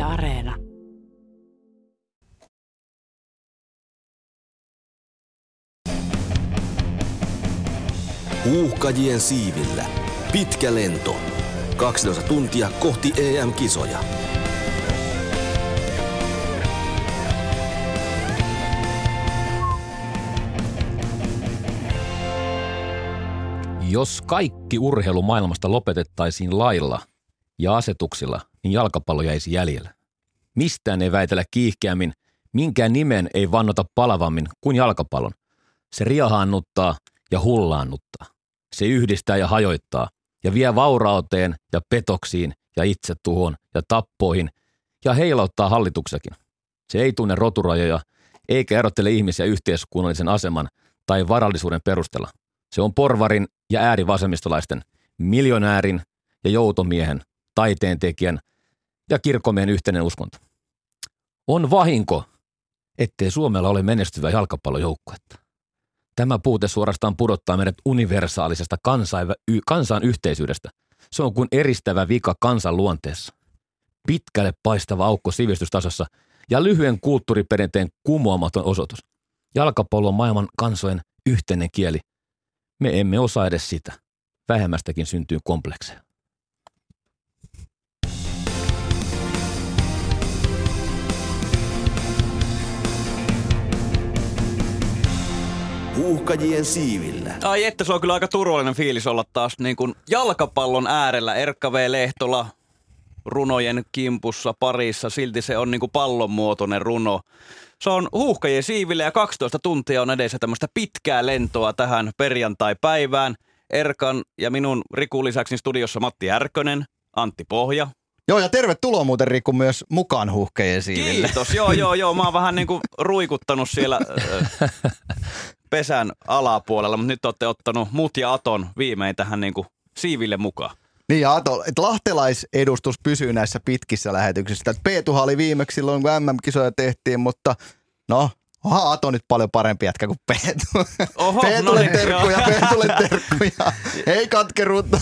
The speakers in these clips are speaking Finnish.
Areena. Huuhkajien siivillä. Pitkä lento. 12 tuntia kohti EM-kisoja. Jos kaikki urheilu maailmasta lopetettaisiin lailla ja asetuksilla, niin jalkapallo jäisi jäljellä. Mistään ei väitellä kiihkeämmin, minkään nimen ei vannota palavammin kuin jalkapallon. Se riehaannuttaa ja hullaannuttaa. Se yhdistää ja hajoittaa ja vie vaurauteen ja petoksiin ja itsetuhoon ja tappoihin ja heilauttaa hallituksekin. Se ei tunne roturajoja eikä erottele ihmisiä yhteiskunnallisen aseman tai varallisuuden perusteella. Se on porvarin ja äärivasemmistolaisten, miljonäärin ja joutomiehen, taiteentekijän ja kirkkomiehen yhteinen uskonto. On vahinko, ettei Suomella ole menestyvää jalkapallojoukkuetta. Tämä puute suorastaan pudottaa meidät universaalisesta kansan yhteisyydestä. Se on kuin eristävä vika kansan luonteessa. Pitkälle paistava aukko sivistystasossa ja lyhyen kulttuuriperinteen kumoamaton osoitus. Jalkapallo on maailman kansojen yhteinen kieli. Me emme osaa edes sitä. Vähemmästäkin syntyy komplekseja. Huuhkajien siivillä. Ai että, se on kyllä aika turvallinen fiilis olla taas niin kuin jalkapallon äärellä. Erkka V. Lehtola runojen kimpussa parissa. Silti se on niin kuin pallonmuotoinen runo. Se on Huuhkajien siivillä ja 12 tuntia on edessä tämmöistä pitkää lentoa tähän perjantai-päivään. Erkan ja minun Rikun lisäksi studiossa Matti Härkönen, Antti Pohja. Joo, ja tervetuloa muuten Riku myös mukaan Huuhkajien siiville. Kiitos, joo. Mä oon vähän niin kuin ruikuttanut siellä pesän alapuolella, mutta nyt olette ottanut mut ja Aton viimein tähän niin kuin siiville mukaan. Niin ja Ato, että lahtelaisedustus pysyy näissä pitkissä lähetyksissä. Peetuhan oli viimeksi silloin, kun MM-kisoja tehtiin, mutta no, onhan Ato nyt paljon parempi jätkä kuin Peetu. Oho, Peetulle terkkuja. Ei katkeruutta.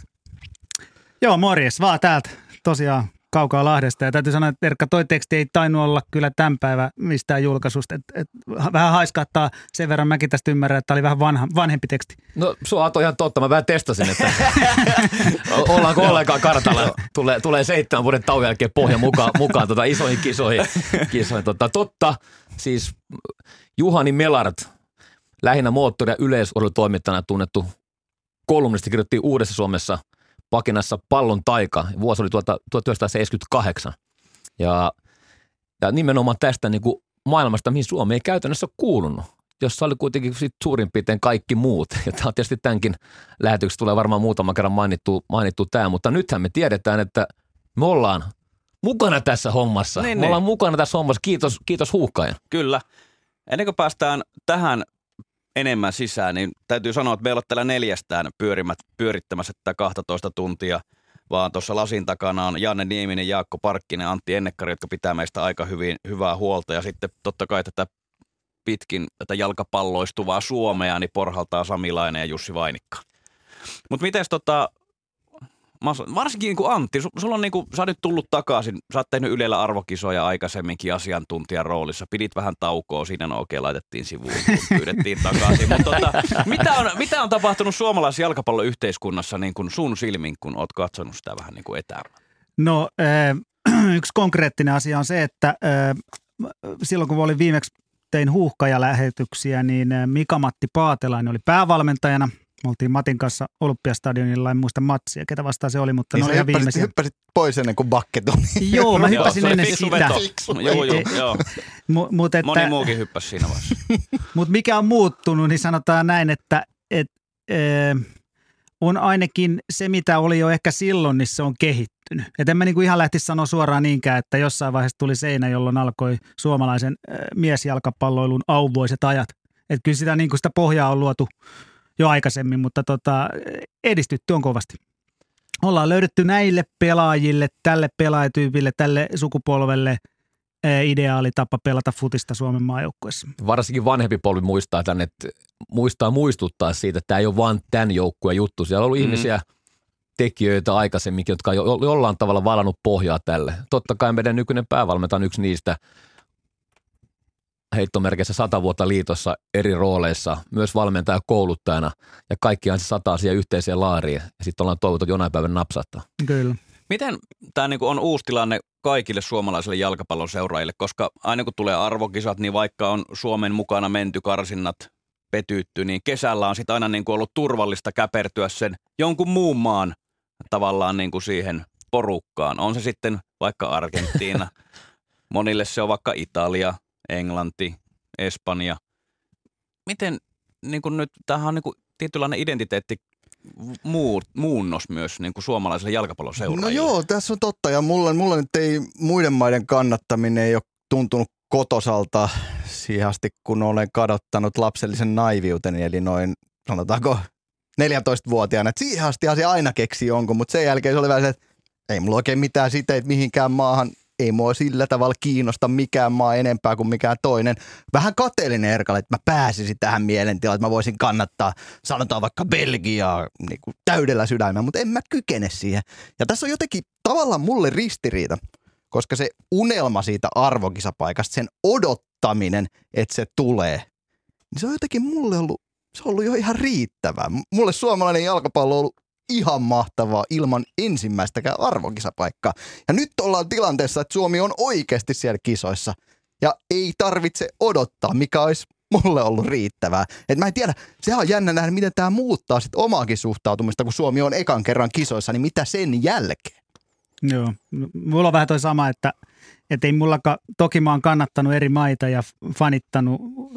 Joo, morjes vaan täältä tosiaan kaukaa Lahdesta. Ja täytyy sanoa, että Erkka, toi teksti ei tainnut olla kyllä tämän päivän mistään julkaisusta. Vähän haiskaattaa sen verran, mäkin tästä ymmärrän, että tämä oli vähän vanhempi teksti. No se on Ato ihan totta, mä vähän testasin, että ollaanko ollenkaan kartalla. Tulee 7 vuoden tauon jälkeen Pohja mukaan isoihin kisoihin. Totta, siis Juhani Melart, lähinnä moottori- ja yleisurheilutoimittajana tunnettu kolumnisti, kirjoitti Uudessa Suomessa pakinassa Pallon taika. Vuosi oli 1978. Ja nimenomaan tästä niin kuin maailmasta, mihin Suomi ei käytännössä kuulunut, jossa oli kuitenkin sit suurin piirtein kaikki muut. Ja tämä on tietysti tämänkin lähetyksessä tulee varmaan muutaman kerran mainittu tämä, mutta nythän me tiedetään, että me ollaan mukana tässä hommassa. Me ollaan mukana tässä hommassa. Kiitos Huuhkajan. Kyllä. Ennen kuin päästään tähän enemmän sisään, niin täytyy sanoa, että meillä on täällä 4 pyörittämässä tätä 12 tuntia, vaan tuossa lasin takana on Janne Nieminen, Jaakko Parkkinen, Antti Ennekkari, jotka pitää meistä aika hyvää huolta. Ja sitten totta kai tätä jalkapalloistuvaa Suomea, niin porhaltaa Sami Laine ja Jussi Vainikka. Mutta mites varsinkin niin kuin Antti, sulla on niin kuin, sä oot nyt tullut takaisin, sä oot tehnyt Ylellä arvokisoja aikaisemminkin asiantuntijan roolissa, pidit vähän taukoa, siinä laitettiin sivuun, kun pyydettiin takaisin. Mutta mitä on tapahtunut suomalaisessa jalkapalloyhteiskunnassa niin kuin sun silmin, kun oot katsonut sitä vähän niin kuin etäällä? No yksi konkreettinen asia on se, että silloin kun olin viimeksi tein Huuhkajalähetyksiä, niin Mika-Matti Paatelainen oli päävalmentajana. Me oltiin Matin kanssa Olympiastadionilla, en muista matsia, ketä vastaan se oli, mutta niin ne oli ihan viimeisiä. Hyppäsit pois ennen kuin Bakke tuli. Joo, mä hyppäsin ennen sitä. Joo. Moni muukin hyppäsi siinä vaiheessa. Mutta mikä on muuttunut, niin sanotaan näin, että on ainakin se, mitä oli jo ehkä silloin, niin se on kehittynyt. Et en mä niinku ihan lähtisi sanoa suoraan niinkään, että jossain vaiheessa tuli seinä, jolloin alkoi suomalaisen miesjalkapalloilun auvoiset ajat. Että kyllä sitä pohjaa on luotu jo aikaisemmin, mutta edistytty on kovasti. Ollaan löydetty näille pelaajille, tälle pelaajatyypille, tälle sukupolvelle ideaali tapa pelata futista Suomen maajoukkueessa. Varsinkin vanhempi polvi muistaa tämän, että muistuttaa siitä, että tämä ei ole vaan tämän joukkueen juttu. Siellä on ollut ihmisiä tekijöitä aikaisemminkin, jotka on jollain tavalla valannut pohjaa tälle. Totta kai meidän nykyinen päävalmentaja on yksi niistä heittomerkeissä 100 vuotta liitossa eri rooleissa, myös valmentaja kouluttajana ja kaikkiaan se 100 asiaa yhteiseen laariin. Ja sitten ollaan toivottu jonain päivänä napsattaa. Kyllä. Miten tämä niinku on uusi tilanne kaikille suomalaisille jalkapallon seuraajille, koska aina kun tulee arvokisat, niin vaikka on Suomen mukana menty karsinnat petytty, niin kesällä on sitten aina niinku ollut turvallista käpertyä sen jonkun muun maan tavallaan niinku siihen porukkaan. On se sitten vaikka Argentiina, monille se on vaikka Italia, Englanti, Espanja. Miten niinku nyt, tämähän on niinku tietynlainen identiteetti muunnos myös niin kuin suomalaisille jalkapallon seuraajille. No joo, tässä on totta. Ja mulla nyt ei muiden maiden kannattaminen ei ole tuntunut kotosalta siihen asti, kun olen kadottanut lapsellisen naiviuteni, eli noin, sanotaanko 14-vuotiaana. Et siihen asti se aina keksii jonkun, mutta sen jälkeen se oli vähän se, että ei mulla oikein mitään siteitä mihinkään maahan. Ei mua sillä tavalla kiinnosta mikään maa enempää kuin mikään toinen. Vähän kateellinen Erkalle, että mä pääsisin tähän mielentilaan, että mä voisin kannattaa, sanotaan vaikka Belgiaa niin kuin täydellä sydämellä, mutta en mä kykene siihen. Ja tässä on jotenkin tavallaan mulle ristiriita, koska se unelma siitä arvokisapaikasta, sen odottaminen, että se tulee, niin se on jotenkin mulle ollut jo ihan riittävää. Mulle suomalainen jalkapallo on ollut ihan mahtavaa ilman ensimmäistäkään arvokisapaikkaa. Ja nyt ollaan tilanteessa, että Suomi on oikeasti siellä kisoissa. Ja ei tarvitse odottaa, mikä olisi mulle ollut riittävää. Et mä en tiedä, sehän on jännä nähdä, miten tämä muuttaa sit omaakin suhtautumista, kun Suomi on ekan kerran kisoissa, niin mitä sen jälkeen? Joo, mulla on vähän toi sama, että ei mullakaan, toki mä oon kannattanut eri maita ja fanittanut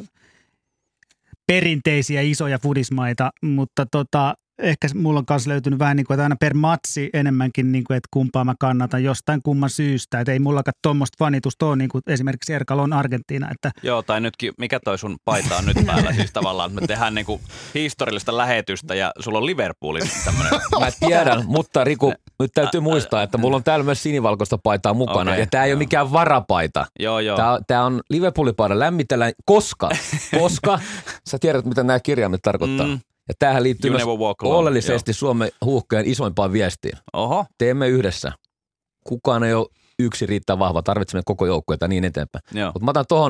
perinteisiä isoja fudismaita, mutta ehkä mulla on myös löytynyt vähän niin kuin, että aina per matsi enemmänkin, niin kuin, että kumpaa mä kannatan jostain kumman syystä. Että ei mullakaan tuommoista fanitusta ole, niin kuin esimerkiksi Erkalla on Argentiina. Että joo, tai nytkin, mikä toi sun paita on nyt päällä siis tavallaan, että me tehdään niin kuin historiallista lähetystä ja sulla on Liverpoolin tämmöinen. Mä tiedän, mutta Riku, nyt täytyy muistaa, että mulla on täällä myös sinivalkoista paitaa mukana. Okay, ja tää ei ole mikään varapaita. Joo. Tää on Liverpoolin paita, lämmitellään, koska sä tiedät, mitä nämä kirjaimet tarkoittaa. Ja tämähän liittyy myös oleellisesti Suomen huuhkeen isoimpaan viestiin. Oho. Teemme yhdessä. Kukaan ei ole yksi riittää vahva, tarvitsemme koko joukkuetta ja niin eteenpäin. Mutta mä otan tuohon,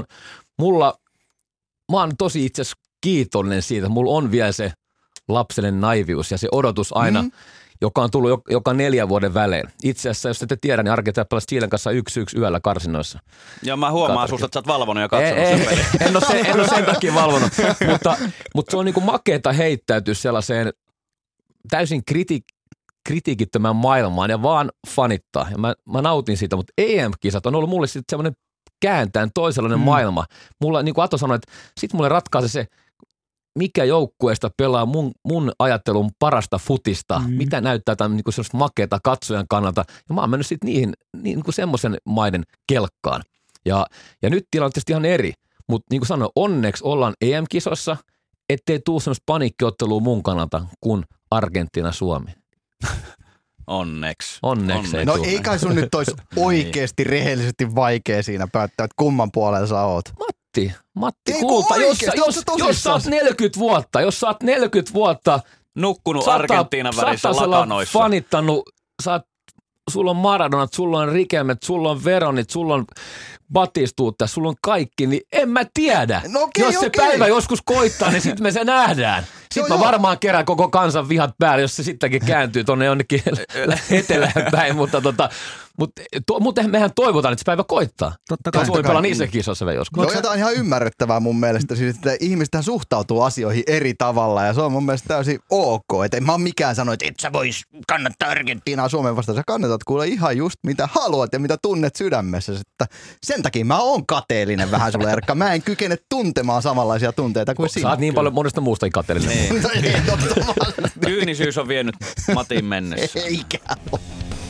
mä oon tosi itse asiassa kiitollinen siitä, että mulla on vielä se lapsellinen naivius ja se odotus aina, joka on tullut joka 4 vuoden välein. Itse asiassa, jos ette tiedä, niin Argentina pelasi Chilen kanssa 1-1 yöllä karsinnoissa. Ja mä huomaan susta, että sä oot valvonut ja katsonut sen pelin. En ole sen takia valvonut, mutta se on niinku makeeta heittäytyä sellaiseen täysin kritiikittömään maailmaan ja vaan fanittaa. Ja mä nautin siitä, mutta EM-kisat on ollut mulle sitten semmoinen kääntäen toisenlainen maailma. Mulla, niin kuin Ato sanoi, että sitten mulle ratkaisi se, mikä joukkueesta pelaa mun ajattelun parasta futista, mitä näyttää tämän niin semmoista makeata katsojan kannalta. Ja mä oon mennyt sitten niihin niin kuin semmoisen maiden kelkkaan. Ja nyt tilanne on tietysti ihan eri, mutta niin kuin sanoin, onneksi ollaan EM-kisossa, ettei tule semmoista paniikkiottelua mun kannalta kuin Argentiina-Suomi. Onneksi. Ei no tule. ei kai sun nyt olisi oikeasti rehellisesti vaikea siinä päättää, että kumman puolella sä oot. Matti, kuulta, jos sä oot 40 vuotta nukkunut Argentiinan värissä lakanoissa. Fanittanut, sulla on Maradonat, sulla on Rikelmet, sulla on Veronit, sulla on Batistuutta, sulla on kaikki, niin en mä tiedä. No jos se päivä joskus koittaa, niin sitten me se nähdään. Sitten mä varmaan kerään koko kansan vihat päälle, jos se sittenkin kääntyy tonne jonnekin etelään päin, mutta mehän toivotaan, että se päivä koittaa. Totta kai. Suomi pelaa niissä kisoissa vielä joskus. No jotain ihan ymmärrettävää mun mielestä, siis, että ihmiset suhtautuu asioihin eri tavalla ja se on mun mielestä täysin ok. Että en mä mikään sano, että et sä vois kannattaa Argentiinaa Suomen vastaan. Sä kannatat kuule ihan just mitä haluat ja mitä tunnet sydämessä. Että sen takia mä oon kateellinen vähän sulle, Erkka. Mä en kykene tuntemaan samanlaisia tunteita kuin sinä. Sä oot niin paljon monesta muusta kateellinen. Kyynisyys on vienyt Matin mennessä. Eikä ole.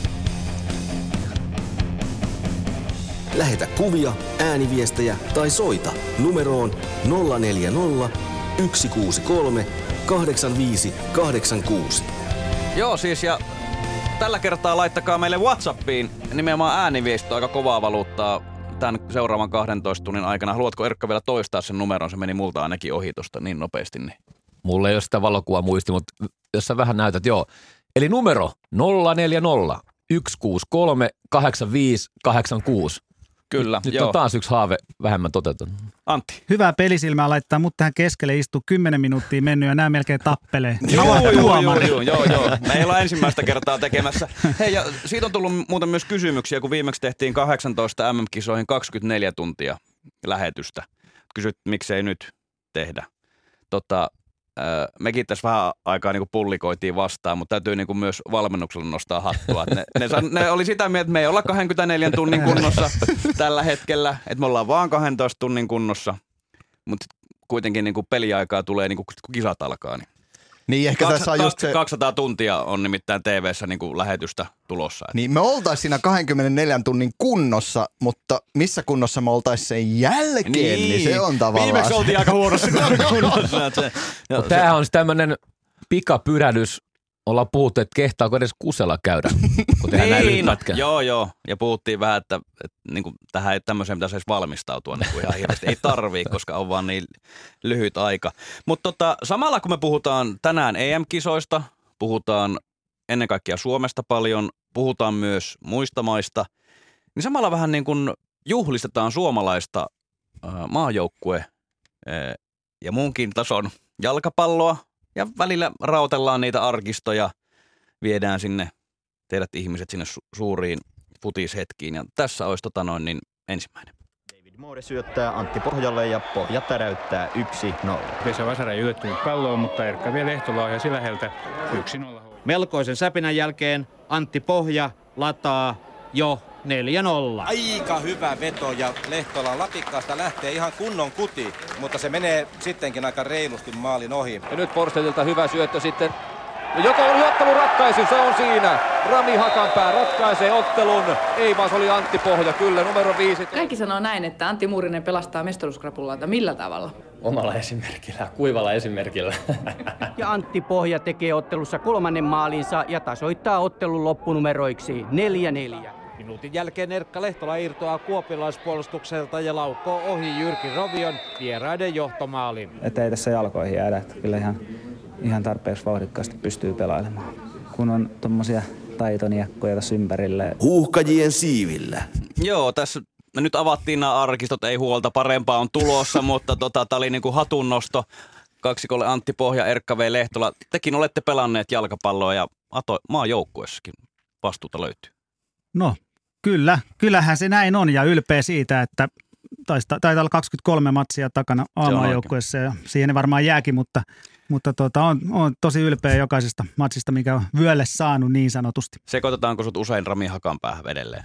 Lähetä kuvia, ääniviestejä tai soita numeroon 040 163 85 86. Joo siis ja tällä kertaa laittakaa meille WhatsAppiin nimenomaan ääniviesti, aika kovaa valuuttaa tämän seuraavan 12 tunnin aikana. Haluatko Erkka vielä toistaa sen numeron? Se meni multa ainakin ohi tosta niin nopeasti. Niin. Mulla ei ole sitä valokuva muisti, mutta jos sä vähän näytät, joo. Eli numero 040 163 8586. Kyllä, Nyt joo. on taas yksi haave vähemmän toteutunut. Antti. Hyvää pelisilmää laittaa mut tähän keskelle, istuu 10 minuuttia mennyt ja nämä melkein tappelee. Joo. Me ei olla ensimmäistä kertaa tekemässä. Hei, ja siitä on tullut muuten myös kysymyksiä, kun viimeksi tehtiin 18 MM-kisoihin 24 tuntia lähetystä. Kysyt, miksei nyt tehdä. Mekin tässä vähän aikaa niin kuin pullikoitiin vastaan, mutta täytyy niin kuin myös valmennuksella nostaa hattua. Ne oli sitä mieltä, että me ei olla 24 tunnin kunnossa tällä hetkellä, että me ollaan vaan 12 tunnin kunnossa, mutta kuitenkin niin kuin peliaikaa tulee niin kuin kisat alkaa. Niin ehkä tässä on just se... 200 tuntia on nimittäin TV:ssä niin kuin lähetystä tulossa. Niin me oltaisiin siinä 24 tunnin kunnossa, mutta missä kunnossa me oltaisiin sen jälkeen, niin se on tavallaan... Viimeksi oltiin aika huonossa kunnossa. Tämähän on tämmöinen pikapyrähdys. Ollaan puhuttu, että kehtaako edes kusella käydä, kun tehdään näin lyhytpätkän. Joo. Ja puhuttiin vähän, että niin kuin tähän tämmöiseen pitäisi edes valmistautua niin kuin ihan hirveästi. Ei tarvii, koska on vaan niin lyhyt aika. Mutta samalla kun me puhutaan tänään EM-kisoista, puhutaan ennen kaikkea Suomesta paljon, puhutaan myös muista maista, niin samalla vähän niin kuin juhlistetaan suomalaista maajoukkue ja muunkin tason jalkapalloa. Ja välillä rautellaan niitä arkistoja, viedään sinne teidät ihmiset sinne suuriin futishetkiin. Ja tässä olisi ensimmäinen. David Moore syöttää Antti Pohjalle ja Pohja täräyttää 1-0. Vesa Vasara ei yllättynyt palloon, mutta Erkka vie Lehtola ohjasi läheltä 1-0. Melkoisen säpinän jälkeen Antti Pohja lataa jo 4-0. Aika hyvä veto ja Lehtola latikkaasta lähtee ihan kunnon kuti, mutta se menee sittenkin aika reilusti maalin ohi. Ja nyt Forsellilta hyvä syöttö sitten. Joko oli ottelun ratkaisu, se on siinä. Rami Hakanpää ratkaisee ottelun. Ei vaan se oli Antti Pohja, kyllä numero 5. Kaikki sanoo näin, että Antti Muurinen pelastaa mestaruuskrapulaa. Millä tavalla? Omalla esimerkillä, kuivalla esimerkillä. Ja Antti Pohja tekee ottelussa 3. maalinsa ja tasoittaa ottelun loppunumeroiksi 4-4. Minuutin jälkeen Erkka Lehtola irtoaa kuopiolaispuolustukselta ja laukoo ohi Jyrki Rovion vieraiden johtomaaliin. Että ei tässä jalkoihin jäädä, että kyllä ihan tarpeeksi vauhdikkaasti pystyy pelailemaan. Kun on tommosia taitoniekkoja tässä ympärillä. Huuhkajien siivillä. Joo, tässä me nyt avattiin nämä arkistot, ei huolta, parempaa on tulossa, mutta tämä oli niinku hatunnosto kaksikolle Antti Pohja, Erkka V. Lehtola. Tekin olette pelanneet jalkapalloa ja maajoukkuessakin vastuuta löytyy. No, kyllähän se näin on ja ylpeä siitä, että taitaa olla 23 matsia takana A-maajoukkueessa ja siihen varmaan jääkin, mutta on tosi ylpeä jokaisesta matsista, mikä on vyölle saanut niin sanotusti. Sekoitetaanko sut usein Rami Hakanpäähän edelleen?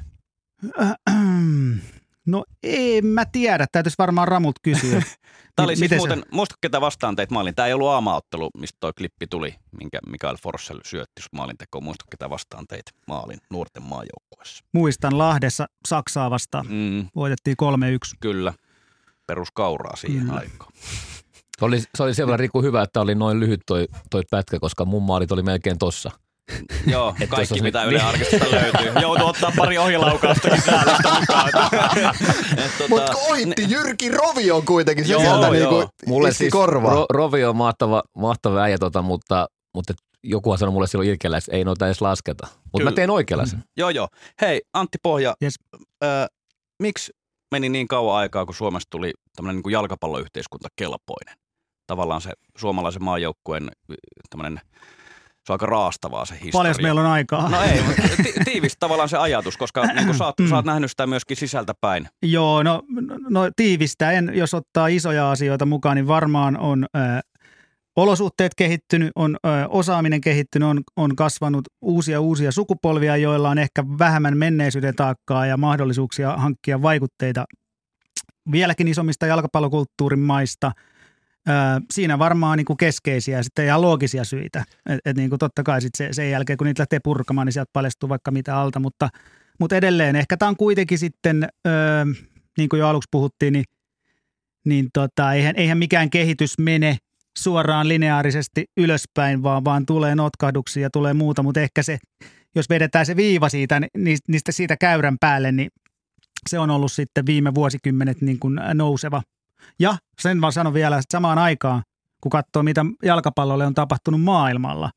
No en mä tiedä, täytyisi varmaan Ramulta kysyä. Tämä oli siis muuten, muistatko ketä vastaan teit maalin? Tämä ei ollut A-maaottelu, mistä toi klippi tuli, minkä Mikael Forssell syötti maalintekoon. Muistatko ketä vastaan teit maalin nuorten maajoukkueessa? Muistan Lahdessa Saksaa vastaan. Voitettiin 3-1. Kyllä, peruskauraa siihen aikaan. Se oli sen verran Riku hyvä, että oli noin lyhyt toi pätkä, koska mun maalit oli melkein tossa. Joo, kaikki mitä Yle Arkistosta löytyy. Joutuu ottaa pari ohilaukaustakin säälistä mukaan. Mutta ohitti Jyrki Rovio kuitenkin. Se sieltä niinku mulle siis korvaa. Rovio on mahtava äijä, mutta jokuhan sanoi mulle silloin ilkeällä, että ei noita edes lasketa. Mutta mä tein oikeanlaisen. Joo. Hei, Antti Pohja, yes. Miksi meni niin kauan aikaa, kun Suomesta tuli tämmöinen niin kuin jalkapalloyhteiskunta kelpoinen? Tavallaan se suomalaisen maajoukkueen tämmöinen... Se on aika raastavaa se historia. Paljon meillä on aikaa. No ei, tiivistä tavallaan se ajatus, koska niin sä oot nähnyt sitä myöskin sisältä päin. Joo, no tiivistäen, jos ottaa isoja asioita mukaan, niin varmaan on olosuhteet kehittynyt, on osaaminen kehittynyt, on kasvanut uusia sukupolvia, joilla on ehkä vähemmän menneisyyden taakkaa ja mahdollisuuksia hankkia vaikutteita vieläkin isommista jalkapallokulttuurin maista. Siinä varmaan niin kuin keskeisiä sitten ja loogisia syitä. Et niin kuin totta kai sitten sen jälkeen, kun niitä lähtee purkamaan, niin sieltä paljastuu vaikka mitä alta. Mutta edelleen ehkä tämä on kuitenkin sitten, niin kuin jo aluksi puhuttiin, niin eihän mikään kehitys mene suoraan lineaarisesti ylöspäin, vaan tulee notkahduksia ja tulee muuta. Mutta ehkä se, jos vedetään se viiva siitä käyrän päälle, niin se on ollut sitten viime vuosikymmenet niin kuin nouseva. Ja sen vaan sanon vielä, että samaan aikaan, kun katsoo, mitä jalkapallolle on tapahtunut maailmalla,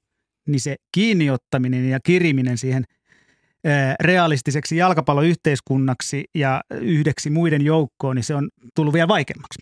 niin se kiinniottaminen ja kiriminen siihen realistiseksi jalkapalloyhteiskunnaksi ja yhdeksi muiden joukkoon, niin se on tullut vielä vaikeammaksi.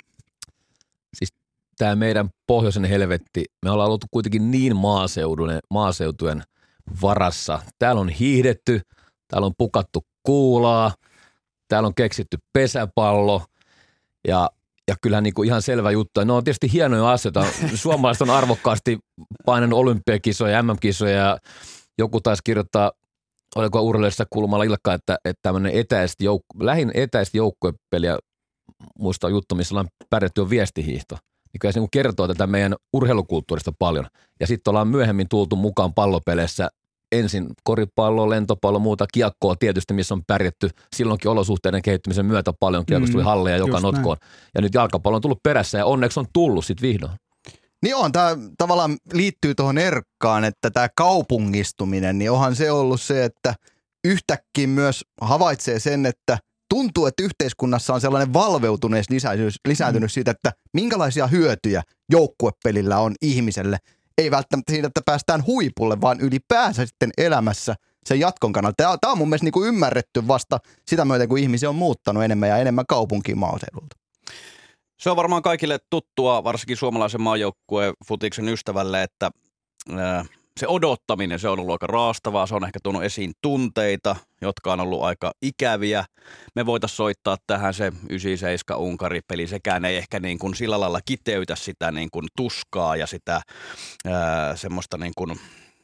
Siis tämä meidän pohjoisen helvetti, me ollaan oltu kuitenkin niin maaseutujen varassa. Täällä on hiihdetty, täällä on pukattu kuulaa, täällä on keksitty pesäpallo ja kyllähän niin kuin ihan selvä juttu. Ne on tietysti hienoja asioita. Suomalaiset on arvokkaasti painanut olympiakisoja, MM-kisoja ja joku taisi kirjoittaa, oliko urheilijassa kulmalla Ilkka, että tämmöinen lähin etäistä joukkuepeliä, muista juttu, missä ollaan pärjätty on viestihiihto. Niin kyllä se niin kertoo tätä meidän urheilukulttuurista paljon. Ja sitten ollaan myöhemmin tultu mukaan pallopeleissä. Ensin koripallo, lentopallo, muuta kiekkoa tietysti, missä on pärjätty silloinkin olosuhteiden kehittymisen myötä paljon. Kiekossa tuli halleja joka notkoon. Ja nyt jalkapallo on tullut perässä ja onneksi on tullut sitten vihdoin. Niin on, tämä tavallaan liittyy tuohon Erkkaan, että tämä kaupungistuminen, niin onhan se ollut se, että yhtäkkiä myös havaitsee sen, että tuntuu, että yhteiskunnassa on sellainen valveutuneus lisääntynyt siitä, että minkälaisia hyötyjä joukkuepelillä on ihmiselle. Ei välttämättä siitä, että päästään huipulle, vaan ylipäänsä sitten elämässä sen jatkon kannalta. Tämä on mun mielestä niin kuin ymmärretty vasta sitä myöten, kun ihmisiä on muuttanut enemmän ja enemmän kaupunkiin maaseudulta. Se on varmaan kaikille tuttua, varsinkin suomalaisen maajoukkueen futiksen ystävälle, että se odottaminen, se on ollut aika raastavaa. Se on ehkä tuonut esiin tunteita, jotka on ollut aika ikäviä. Me voitaisiin soittaa tähän se 97 Unkari-peli. Sekään ei ehkä niin kuin sillä lailla kiteytä sitä niin kuin tuskaa ja sitä semmoista niin kuin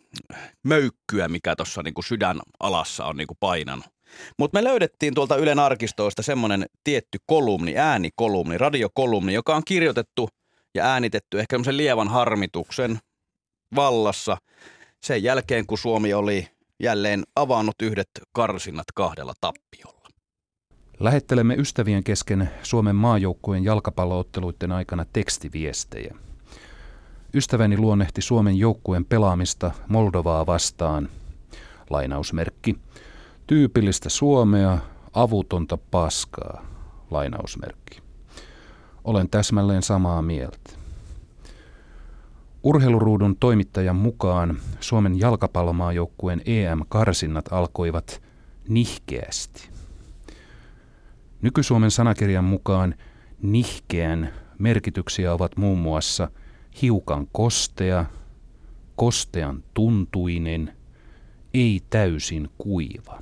möykkyä, mikä tuossa niin kuin sydän alassa on niin kuin painanut. Mutta me löydettiin tuolta Ylen arkistoista semmoinen tietty kolumni, äänikolumni, radiokolumni, joka on kirjoitettu ja äänitetty ehkä semmoisen lievän harmituksen vallassa sen jälkeen, kun Suomi oli jälleen avannut yhdet karsinnat 2 tappiolla. Lähettelemme ystävien kesken Suomen maajoukkueen jalkapallootteluiden aikana tekstiviestejä. Ystäväni luonnehti Suomen joukkueen pelaamista Moldovaa vastaan. Lainausmerkki. Tyypillistä Suomea, avutonta paskaa. Lainausmerkki. Olen täsmälleen samaa mieltä. Urheiluruudun toimittajan mukaan Suomen jalkapallomaajoukkueen EM-karsinnat alkoivat nihkeästi. Nyky-Suomen sanakirjan mukaan nihkeän merkityksiä ovat muun muassa hiukan kostea, kostean tuntuinen, ei täysin kuiva.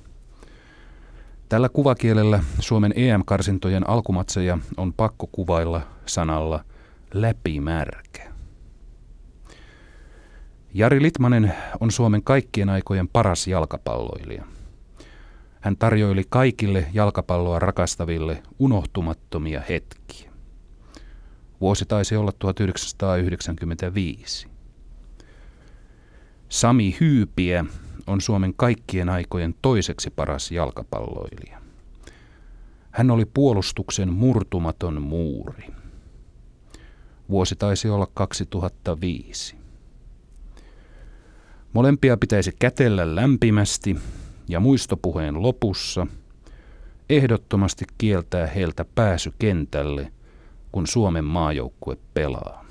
Tällä kuvakielellä Suomen EM-karsintojen alkumatseja on pakko kuvailla sanalla läpimärkä. Jari Litmanen on Suomen kaikkien aikojen paras jalkapalloilija. Hän tarjoili kaikille jalkapalloa rakastaville unohtumattomia hetkiä. Vuosi taisi olla 1995. Sami Hyypiä on Suomen kaikkien aikojen toiseksi paras jalkapalloilija. Hän oli puolustuksen murtumaton muuri. Vuosi taisi olla 2005. Molempia pitäisi kätellä lämpimästi ja muistopuheen lopussa ehdottomasti kieltää heiltä pääsy kentälle, kun Suomen maajoukkue pelaa.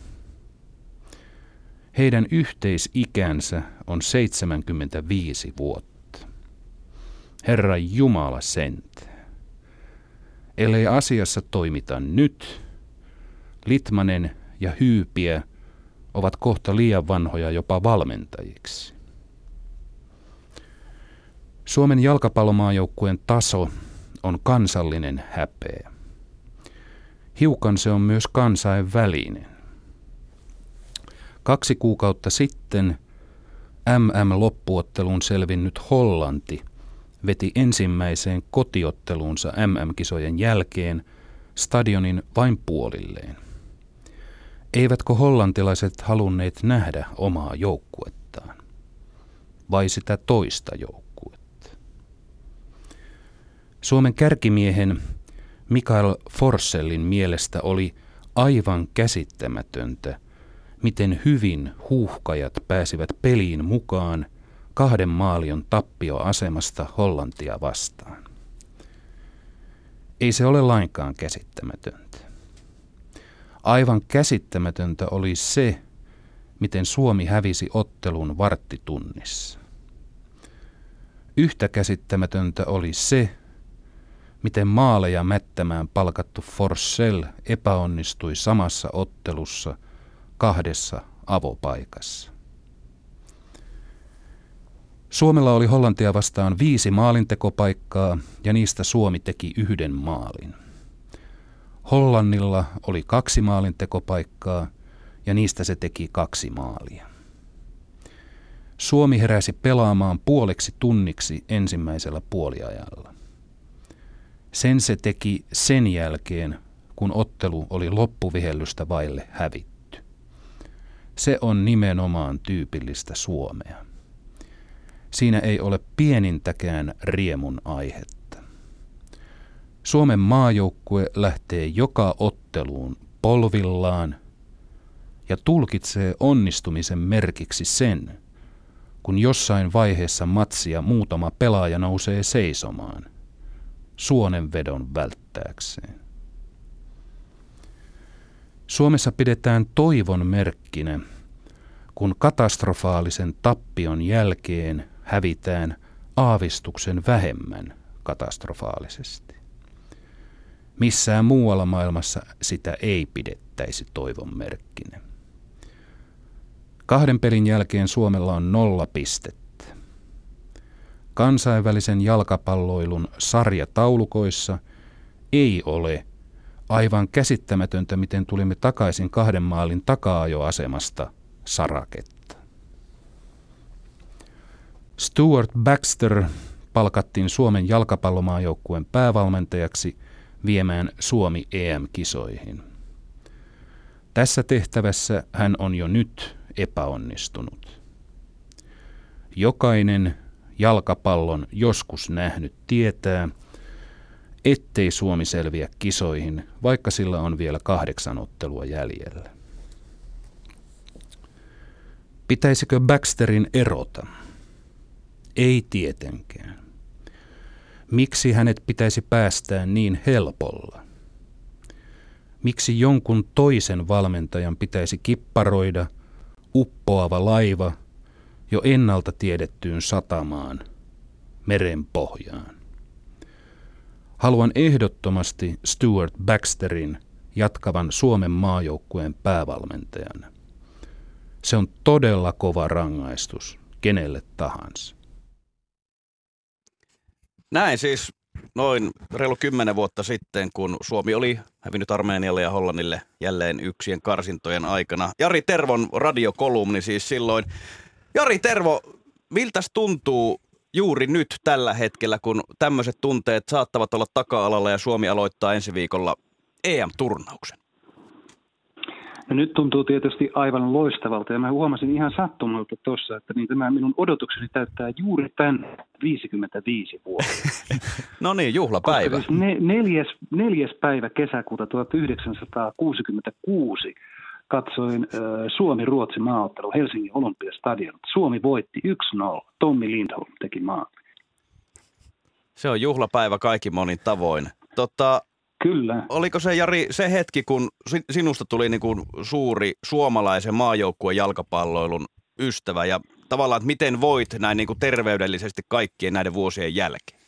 Heidän yhteisikänsä on 75 vuotta. Herra Jumala sentää. Ellei asiassa toimita nyt, Litmanen ja Hyypiä ovat kohta liian vanhoja jopa valmentajiksi. Suomen jalkapallomaajoukkueen taso on kansallinen häpeä. Hiukan se on myös kansainvälinen. 2 kuukautta sitten MM-loppuotteluun selvinnyt Hollanti veti ensimmäiseen kotiotteluunsa MM-kisojen jälkeen stadionin vain puolilleen. Eivätkö hollantilaiset halunneet nähdä omaa joukkuettaan? Vai sitä toista joukkuetta? Suomen kärkimiehen Mikael Forssellin mielestä oli aivan käsittämätöntä, miten hyvin huuhkajat pääsivät peliin mukaan 2 maalion tappioasemasta Hollantia vastaan. Ei se ole lainkaan käsittämätöntä. Aivan käsittämätöntä oli se, miten Suomi hävisi ottelun varttitunnissa. Yhtä käsittämätöntä oli se, miten maaleja mättämään palkattu Forssell epäonnistui samassa ottelussa 2 avopaikassa. Suomella oli Hollantia vastaan 5 maalintekopaikkaa ja niistä Suomi teki 1 maalin. Hollannilla oli 2 maalintekopaikkaa ja niistä se teki 2 maalia. Suomi heräsi pelaamaan puoleksi tunniksi ensimmäisellä puoliajalla. Sen se teki sen jälkeen, kun ottelu oli loppuvihellystä vaille hävitty. Se on nimenomaan tyypillistä Suomea. Siinä ei ole pienintäkään riemun aihetta. Suomen maajoukkue lähtee joka otteluun polvillaan ja tulkitsee onnistumisen merkiksi sen, kun jossain vaiheessa matsia muutama pelaaja nousee seisomaan suonenvedon välttääkseen. Suomessa pidetään toivon merkkinä, kun katastrofaalisen tappion jälkeen hävitään aavistuksen vähemmän katastrofaalisesti. Missään muualla maailmassa sitä ei pidettäisi toivon merkkinä. 2 pelin jälkeen Suomella on 0 pistettä. Kansainvälisen jalkapalloilun sarjataulukoissa ei ole aivan käsittämätöntä, miten tulimme takaisin 2 maalin taka-ajoasemasta saraketta. Stuart Baxter palkattiin Suomen jalkapallomaajoukkueen päävalmentajaksi viemään Suomi EM-kisoihin. Tässä tehtävässä hän on jo nyt epäonnistunut. Jokainen jalkapallon joskus nähnyt tietää, ettei Suomi selviä kisoihin, vaikka sillä on vielä 8 ottelua jäljellä. Pitäisikö Baxterin erota? Ei tietenkään. Miksi hänet pitäisi päästää niin helpolla? Miksi jonkun toisen valmentajan pitäisi kipparoida uppoava laiva jo ennalta tiedettyyn satamaan, meren pohjaan? Haluan ehdottomasti Stuart Baxterin jatkavan Suomen maajoukkueen päävalmentajana. Se on todella kova rangaistus kenelle tahansa. Näin siis noin reilu 10 vuotta sitten, kun Suomi oli hävinnyt Armenialle ja Hollannille jälleen yksien karsintojen aikana. Jari Tervon radiokolumni siis silloin. Jari Tervo, miltäs tuntuu juuri nyt tällä hetkellä, kun tämmöiset tunteet saattavat olla taka-alalla ja Suomi aloittaa ensi viikolla EM-turnauksen? No nyt tuntuu tietysti aivan loistavalta ja mä huomasin ihan sattumalta tuossa, että niin tämä minun odotukseni täyttää juuri tämän 55 vuotta. No niin, juhlapäivä. Koska siis 4. päivä kesäkuuta 1966 katsoin Suomi-Ruotsi maaottelu Helsingin Olympiastadionilta. Suomi voitti 1-0. Tommi Lindholm teki maalin. Se on juhlapäivä kaikin monin tavoin. Kyllä. Oliko se, Jari, se hetki, kun sinusta tuli niin kuin suuri suomalaisen maajoukkueen jalkapalloilun ystävä ja tavallaan, että miten voit näin niin kuin terveydellisesti kaikkien näiden vuosien jälkeen?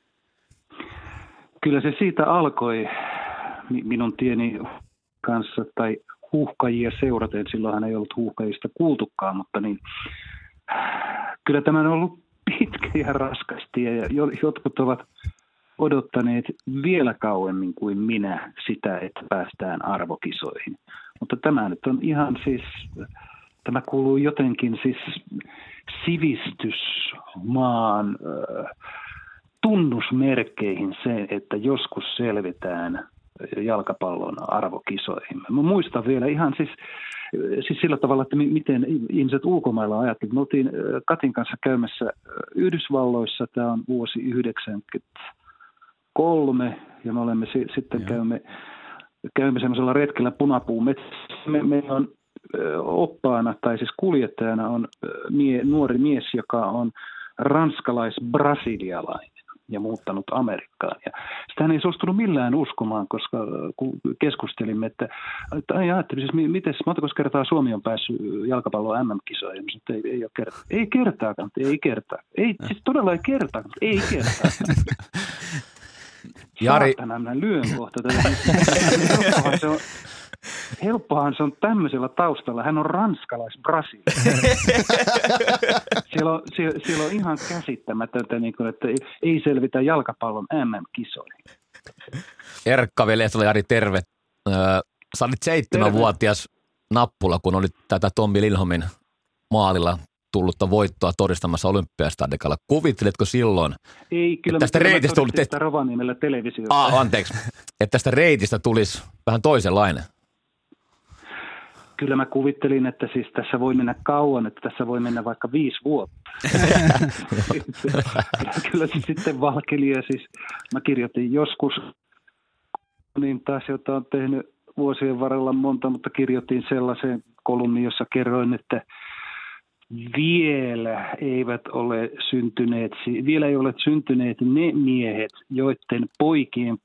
Kyllä se siitä alkoi minun tieni kanssa tai huuhkajia seuraten. Silloinhan ei ollut huuhkajista kuultukaan, mutta niin, kyllä tämä on ollut pitkä ja raskas tie ja jotkut ovat odottaneet vielä kauemmin kuin minä sitä, että päästään arvokisoihin. Mutta tämä nyt on ihan siis, tämä kuuluu jotenkin siis sivistysmaan tunnusmerkkeihin se, että joskus selvitään jalkapallon arvokisoihin. Mä muistan vielä ihan siis sillä tavalla, että miten ihmiset ulkomailla ajattelivat. Me oltiin Katin kanssa käymässä Yhdysvalloissa, tämä on vuosi 1993, ja me olemme sitten käymme semmoisella retkellä Punapuumetsässä. Meillä on oppaana, tai siis kuljettajana on nuori mies, joka on ranskalais-brasilialainen. ja muuttanut Amerikkaan. Ja sitä hän ei suostunut millään uskomaan, koska kun keskustelimme, että ajattelin siis, miten montako kertaa Suomi on päässyt jalkapallon MM-kisoihin. Ei ole kertaa. Ei kertaakaan, ei kertaa. Ei, siis todella ei kertaakaan, ei kertaa. Jari. Saatana, minä lyön kohta tätä. Helppohan se on tämmöisellä taustalla. Hän on ranskalais-Brasilia. siellä on ihan käsittämätöntä, että ei selvitä jalkapallon MM-kisoihin. Erkka Lehtola, Jari, terve. Sä olit 7-vuotias nappula, kun olit tätä Tommi Lindholmin maalilla tullutta voittoa todistamassa Olympiastadikalla. Kuvitteletko silloin, ei, kyllä tästä reitistä tulisi... sitä Rovaniemellä televisiossa. Anteeksi. Että tästä reitistä tulisi vähän toisenlainen. Kyllä mä kuvittelin, että siis tässä voi mennä kauan, että tässä voi mennä vaikka 5 vuotta. Kyllä se sitten valkeli ja siis mä kirjoitin joskus, niin taas jota on tehnyt vuosien varrella monta, mutta kirjoitin sellaisen kolumnin, jossa kerroin, että vielä ei ole syntyneet ne miehet, joiden poikien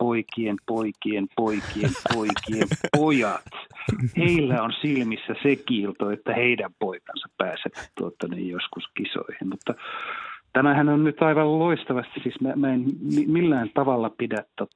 pojat, heillä on silmissä se kiilto, että heidän poikansa pääsevät joskus kisoihin. Mutta tämähän on nyt aivan loistavasti, siis mä en millään tavalla pidä,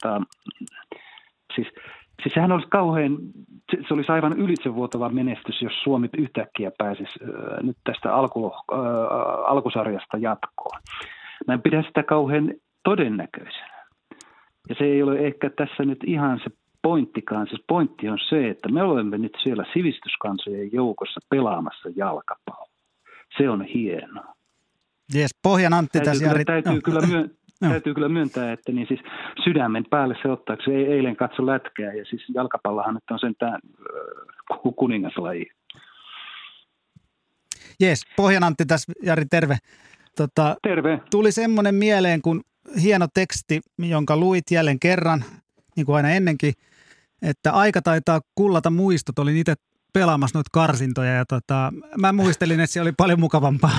siis sehän olisi se olisi aivan ylitsevuotava menestys, jos Suomi yhtäkkiä pääsisi nyt tästä alkusarjasta jatkoon. Mä en pidä sitä kauhean todennäköisenä. Ja se ei ole ehkä tässä nyt ihan se pointtikaan. Se pointti on se, että me olemme nyt siellä sivistyskansojen joukossa pelaamassa jalkapalloa. Se on hienoa. Jes, Pohjan Antti tässä. Täytyy kyllä myöntää, että niin siis sydämen päälle se ottaa, kun se eilen katso lätkää ja siis jalkapallohan nyt on sentään kuningaslaji. Jes, Pohjan Antti tässä, Jari, terve. Terve. Tuli semmoinen mieleen, kun hieno teksti, jonka luit jälleen kerran, niin kuin aina ennenkin, että aika taitaa kullata muistot. Olin itse pelaamassa noita karsintoja ja mä muistelin, että se oli paljon mukavampaa.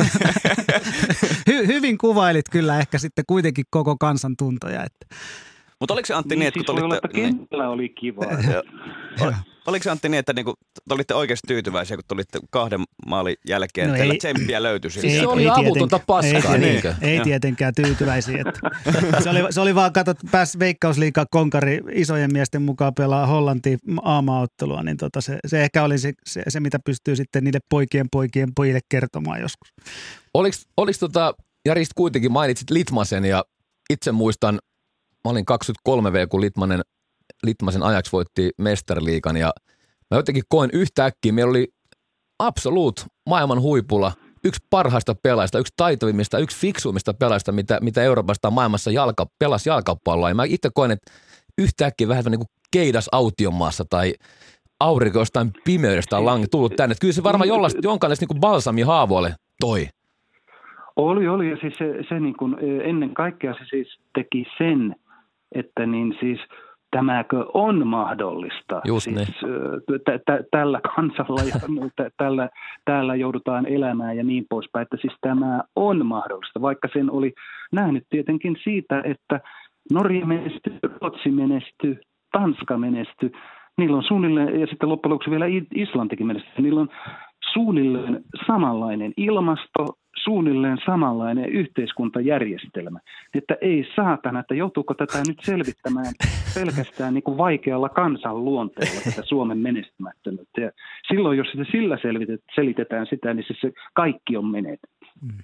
Hyvin kuvailit kyllä ehkä sitten kuitenkin koko kansan tuntoja. Mutta oliko se Antti niin, että kun tulitte... kentällä oli kiva. Oliko se Antti niin, että niinku, te olitte oikeasti tyytyväisiä, kun tulitte 2 maalin jälkeen, teillä tsemppiä löytyi sieltä? Se oli avutonta paskaa, niinkö? Ei tietenkään tyytyväisiä. Se oli vaan, pääsi Veikkausliigan konkari isojen miesten mukaan pelaa Hollantiin A-maaottelua, niin se ehkä oli se, mitä pystyy sitten niille poikien pojille kertomaan joskus. Oliko Jari, kuitenkin mainitsit Litmasen ja itse muistan, mä olin 23V, kun Litmasen Ajax voitti mestariliigan ja mä jotenkin koin yhtäkkiä, meillä oli absoluut maailman huipulla yksi parhaista pelaajista, yksi taitovimmista, yksi fiksuimmista pelaajista, mitä Euroopasta maailmassa pelasi jalkapalloa. Ja mä itse koin, että yhtäkkiä vähän niin kuin keidas autiomaassa tai aurinko jostain pimeydestä on tullut tänne. Että kyllä se varmaan jonkinlaista niin kuin balsami haavoille toi. Oli ja siis se niin kuin, ennen kaikkea se siis teki sen, että niin siis tämäkö on mahdollista siis, tällä kansalla ja täällä joudutaan elämään ja niin poispäin, että siis tämä on mahdollista, vaikka sen oli nähnyt tietenkin siitä, että Norja menestyi, Ruotsi menestyi, Tanska menestyi, niillä on suunnilleen, ja sitten loppujen lopuksi vielä Islantikin menestyi, niillä on suunnilleen samanlainen ilmasto, suunnilleen samanlainen yhteiskuntajärjestelmä. Että ei saatana, että joutuuko tätä nyt selvittämään pelkästään niin kuin vaikealla kansanluonteella tätä Suomen menestymättömyyttä. Ja silloin, jos sitä sillä selitetään sitä, niin se kaikki on menetetty.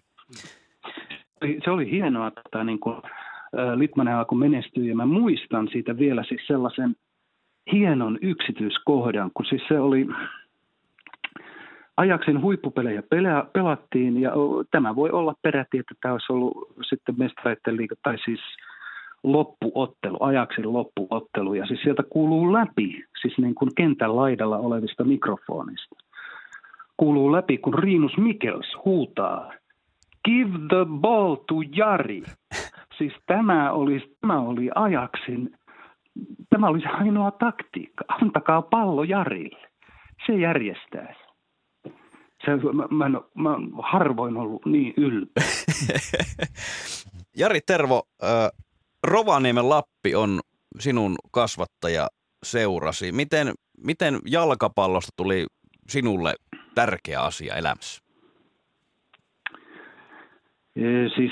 Se oli hienoa, että niin kuin Litmanen alkoi menestyä, ja mä muistan siitä vielä siis sellaisen hienon yksityiskohdan, kun siis se oli... Ajaksen huippupelejä pelattiin, ja tämä voi olla peräti, että tämä olisi ollut sitten mestareiden liiga, tai siis loppuottelu, Ajaksen loppuottelu, ja siis sieltä kuuluu läpi, siis niin kuin kentän laidalla olevista mikrofonista, kuuluu läpi, kun Rinus Michels huutaa, give the ball to Jari. Siis tämä oli Ajaksen, tämä oli se ainoa taktiikka, antakaa pallo Jarille, se järjestää. Mä oon harvoin ollut niin ylpeä. Jari Tervo, Rovaniemen Lappi on sinun kasvattajaseurasi. Miten jalkapallosta tuli sinulle tärkeä asia elämässä? Siis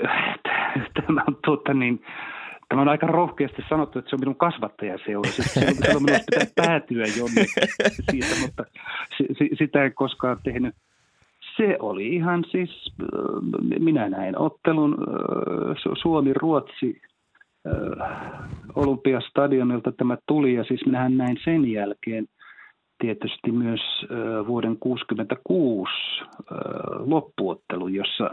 tämä on aika rohkeasti sanottu, että se on minun kasvattajaseura. Siis silloin minun pitää päätyä jonnekin siitä, mutta sitä en koskaan tehnyt. Se oli ihan siis, minä näin ottelun Suomi-Ruotsi Olympiastadionilta tämä tuli, ja siis minähän näin sen jälkeen tietysti myös vuoden 1966 loppuottelu, jossa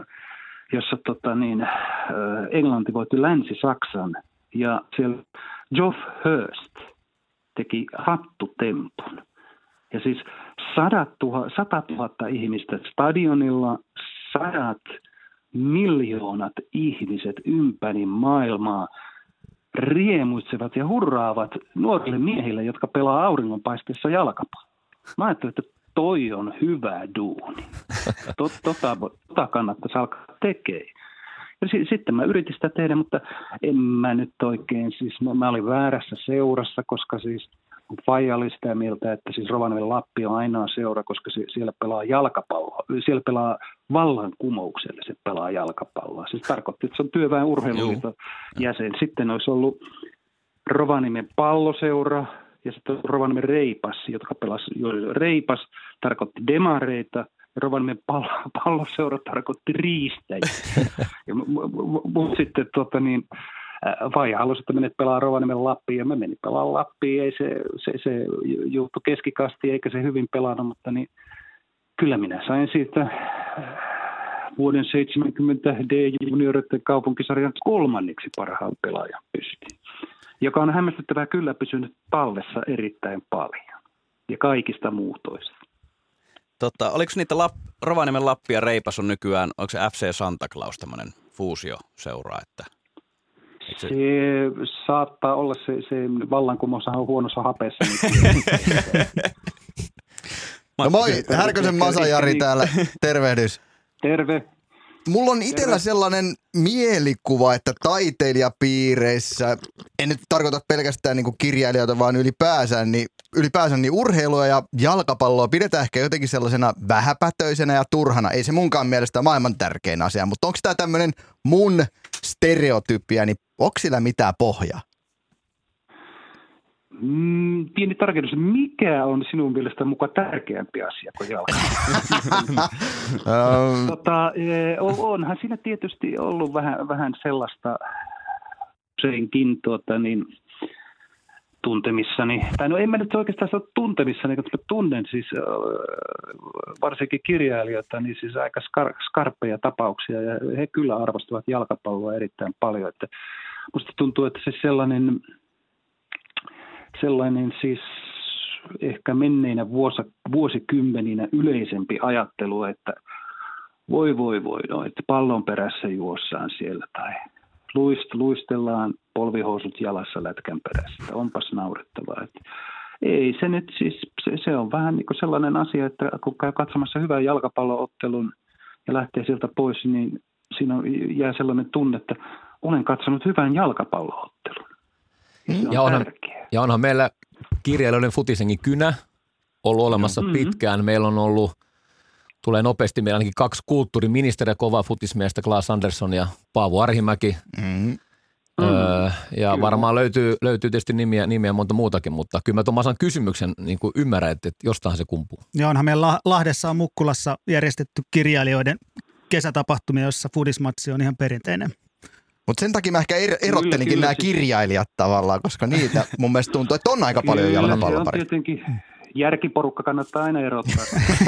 Englanti voitti Länsi-Saksan, ja siellä Geoff Hurst teki hattutempun. Ja siis 100 000 ihmistä stadionilla, 100 miljoonat ihmiset ympäri maailmaa riemuitsevat ja hurraavat nuorille miehille, jotka pelaa auringonpaisteessa jalkapalloa. Mä ajattelin, että toi on hyvä duuni. Tota kannattaisi alkaa tekemään. Ja sitten mä yritin sitä tehdä, mutta en mä nyt oikein, siis mä olin väärässä seurassa, koska siis faija oli sitä mieltä, että siis Rovaniemen Lappi on ainoa seura, koska siellä pelaa jalkapalloa. Siellä pelaa vallankumoukselle, se pelaa jalkapalloa. Siis tarkoitti, että se on työväen urheiluliiton jäsen. Sitten olisi ollut Rovaniemen palloseura ja sitten Rovaniemen Reipas, jotka pelasi. Reipas tarkoitti demareita ja Rovaniemen palloseura tarkoitti riistäjiä. Mutta sitten faija halusi, että menet pelaa Rovaniemen Lappiin, ja mä menin pelaamaan Lappiin. Ei se juttu keskikasti, eikä se hyvin pelannut, mutta niin, kyllä minä sain siitä vuoden 70 D-junioreiden kaupunkisarjan 3. parhaan pelaajan pystiin, joka on hämmästyttävää kyllä pysynyt tallessa erittäin paljon ja kaikista muutoista. Oliko niitä Rovaniemen Lappi ja Reipas on nykyään, onko se FC Santa Claus tämmöinen fuusioseura, että se saattaa olla, se vallankumoushan on huonossa hapeessa. No moi, Härkösen Masa Jari täällä, tervehdys. Terve. Mulla on itsellä sellainen mielikuva, että taiteilijapiireissä, en nyt tarkoita pelkästään niin kuin kirjailijoita, vaan ylipäänsä niin urheilua ja jalkapalloa pidetään ehkä jotenkin sellaisena vähäpätöisenä ja turhana. Ei se munkaan mielestä maailman tärkein asia, mutta onko tämä tämmöinen mun stereotypia, niin onko sillä mitään pohjaa? Pieni tarkennus. Mikä on sinun mielestä mukaan tärkeämpi asia kuin jalkapallo? Onhan siinä tietysti ollut vähän sellaista useinkin tuntemissani. Tai no en mä nyt oikeastaan ole tuntemissani, koska tunnen siis varsinkin kirjailijoita, niin siis aika skarppeja tapauksia, ja he kyllä arvostavat jalkapalloa erittäin paljon. Että musta tuntuu, että se sellainen siis ehkä menneinä vuosikymmeninä yleisempi ajattelu, että voi, no, että pallon perässä juossaan siellä tai luistellaan polvihousut jalassa lätkän perässä. Onpas naurettavaa. Että ei se nyt siis, se on vähän niin kuin sellainen asia, että kun käy katsomassa hyvän jalkapalloottelun ja lähtee sieltä pois, niin siinä jää sellainen tunne, että olen katsonut hyvän jalkapalloottelun. Ja onhan meillä kirjailijoiden futisenkin kynä ollut olemassa pitkään. Meillä on ollut, tulee nopeasti meillä ainakin 2 kulttuuriministeriä, kovaa futismiestä, Claes Andersson ja Paavo Arhimäki. Ja varmaan löytyy tietysti nimiä monta muutakin, mutta kyllä mä Tomasan kysymyksen niin kuin ymmärrän, että jostain se kumpuu. Ja onhan meillä Lahdessa on Mukkulassa järjestetty kirjailijoiden kesätapahtumia, jossa fudismatsi on ihan perinteinen. Mutta sen takia mä ehkä erottelinkin nämä kirjailijat tavallaan, koska niitä mun mielestä tuntuu, että on aika paljon jalkapallon pari. Tietenkin järkiporukka kannattaa aina erottaa.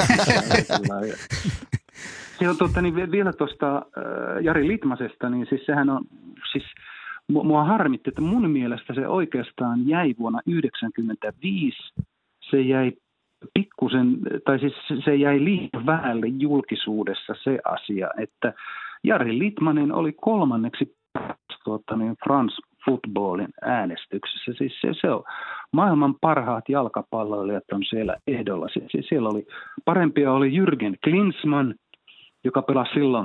Se on vielä tuosta Jari Litmasesta, niin siis sehän on, siis mua harmitti, että mun mielestä se oikeastaan jäi vuonna 1995, se jäi pikkusen, tai siis se jäi liian vähälle julkisuudessa se asia, että Jari Litmanen oli 3. France Footballin äänestyksessä. Siis se on maailman parhaat jalkapalloilijat on siellä ehdolla. Siellä oli parempia oli Jürgen Klinsmann, joka pelasi silloin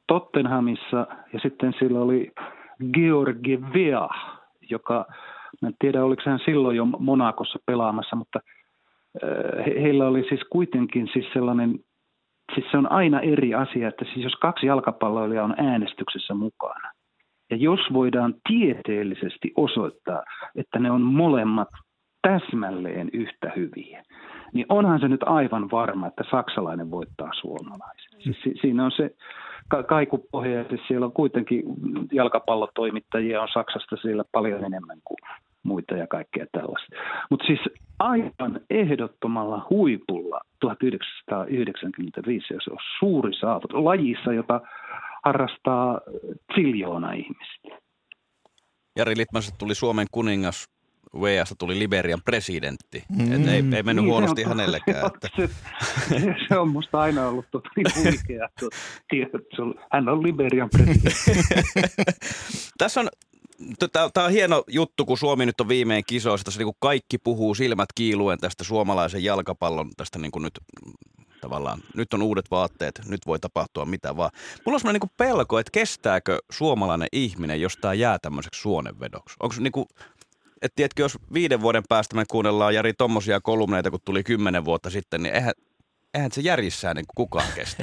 Tottenhamissa ja sitten sillä oli George Weah, joka, mä en tiedä oliko hän silloin jo Monacossa pelaamassa, mutta heillä oli siis kuitenkin siis sellainen, siis se on aina eri asia, että siis jos 2 jalkapalloilijaa on äänestyksessä mukana, ja jos voidaan tieteellisesti osoittaa, että ne on molemmat täsmälleen yhtä hyviä, niin onhan se nyt aivan varma, että saksalainen voittaa suomalaisen. Siis siinä on se kaikupohja, että siellä on kuitenkin jalkapallotoimittajia on Saksasta siellä paljon enemmän kuin muita ja kaikkea tällaista. Mutta siis aivan ehdottomalla huipulla 1995 se on suuri saavutus lajissa, jota harrastaa ziljoona ihmistä. Jari Litmansesta tuli Suomen kuningas, Weasta tuli Liberian presidentti. Ei mennyt niin, huonosti hänellekään. Että. Se on musta aina ollut huikea tieto. Hän on Liberian presidentti. Tässä on, tämä on hieno juttu, kun Suomi nyt on viimein kisoissa. Tässä niin kaikki puhuu silmät kiiluen tästä suomalaisen jalkapallon, tästä niin kuin nyt tavallaan, nyt on uudet vaatteet, nyt voi tapahtua mitä vaan. Mulla on sellainen niin kuin pelko, että kestääkö suomalainen ihminen, jos tämä jää tämmöiseksi suonenvedoksi? Onko se niin kuin, että tiedätkö, jos 5 vuoden päästä me kuunnellaan Jari tommosia kolumneita, kun tuli 10 vuotta sitten, niin eihän se järjissään niin kuin kukaan kestä.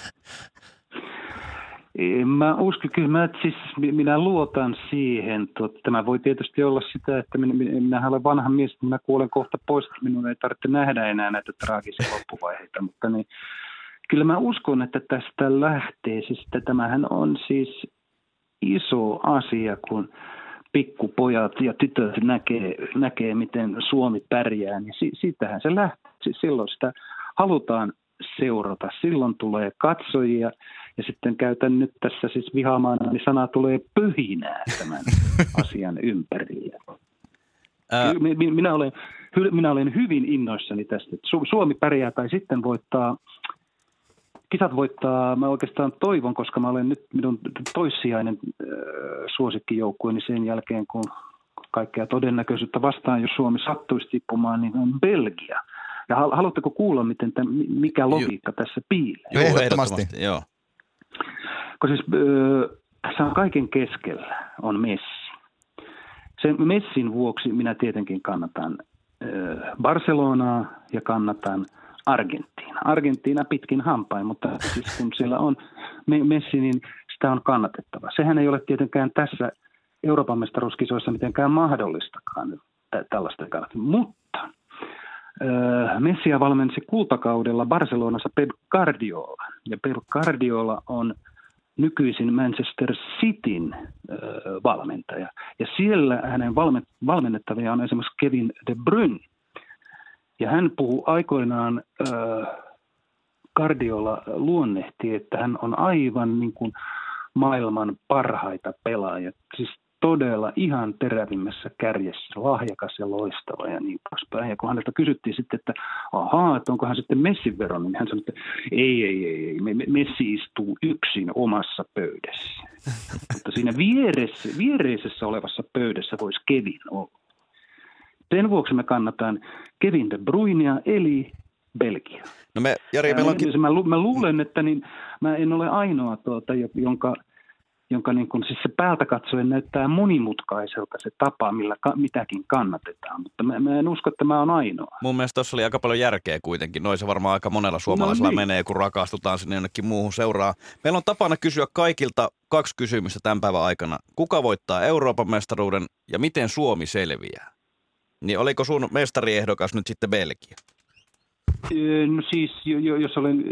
Mä uskon, kyllä minä luotan siihen. Tämä voi tietysti olla sitä, että minä olen vanha mies, että minä kuolen kohta pois, että minun ei tarvitse nähdä enää näitä traagisia loppuvaiheita. Mutta niin, kyllä mä uskon, että tästä lähtee. Siis tämähän on siis iso asia, kun pikkupojat ja tytöt näkee miten Suomi pärjää, niin siitähän se lähtee. Silloin sitä halutaan seurata. Silloin tulee katsojia ja sitten käytän nyt tässä siis vihaamana, niin sana tulee pöhinää tämän asian ympärille. Minä olen hyvin innoissani tästä, että Suomi pärjää tai sitten voittaa. Kisat voittaa, mä oikeastaan toivon, koska mä olen nyt minun toissijainen suosikkijoukkueeni sen jälkeen, kun kaikkea todennäköisyyttä vastaan, jos Suomi sattuisi tippumaan, niin on Belgia. Ja haluatteko kuulla, mikä logiikka tässä piilee? Joo, ehdottomasti. Joo. Kun siis tässä on kaiken keskellä on Messi. Sen Messin vuoksi minä tietenkin kannatan Barcelonaa ja kannatan Argentiina pitkin hampain, mutta siis kun siellä on Messi, niin sitä on kannatettava. Sehän ei ole tietenkään tässä Euroopan mestaruuskisoissa mitenkään mahdollistakaan tällaista kannattaa. Mutta Messia valmensi kultakaudella Barcelonassa Pep Guardiola. Ja Pep Guardiola on nykyisin Manchester Cityn valmentaja. Ja siellä hänen valmennettavia on esimerkiksi Kevin De Bruyne. Ja hän puhuu aikoinaan, Guardiola luonnehti, että hän on aivan niin kuin maailman parhaita pelaajia. Siis todella ihan terävimmässä kärjessä, lahjakas ja loistava ja niin poispäin. Ja kun häneltä kysyttiin sitten, että että onko hän sitten Messin veron, niin hän sanoi, että ei, Messi istuu yksin omassa pöydässä. Mutta siinä viereisessä olevassa pöydässä voisi Kevin olla. Sen vuoksi me kannataan Kevin De Bruynea eli Belgia. No Jari, mä luulen, että niin, mä en ole ainoa, jonka niin kun, siis se päältä katsoen näyttää monimutkaiselta se tapa, millä mitäkin kannatetaan, mutta mä en usko, että mä oon ainoa. Mun mielestä tuossa oli aika paljon järkeä kuitenkin. Noin se varmaan aika monella suomalaisella menee, kun rakastutaan sinne jonnekin muuhun seuraa. Meillä on tapana kysyä kaikilta 2 kysymystä tämän päivän aikana. Kuka voittaa Euroopan mestaruuden ja miten Suomi selviää? Niin oliko sun mestariehdokas nyt sitten Belgia? No siis, jos olen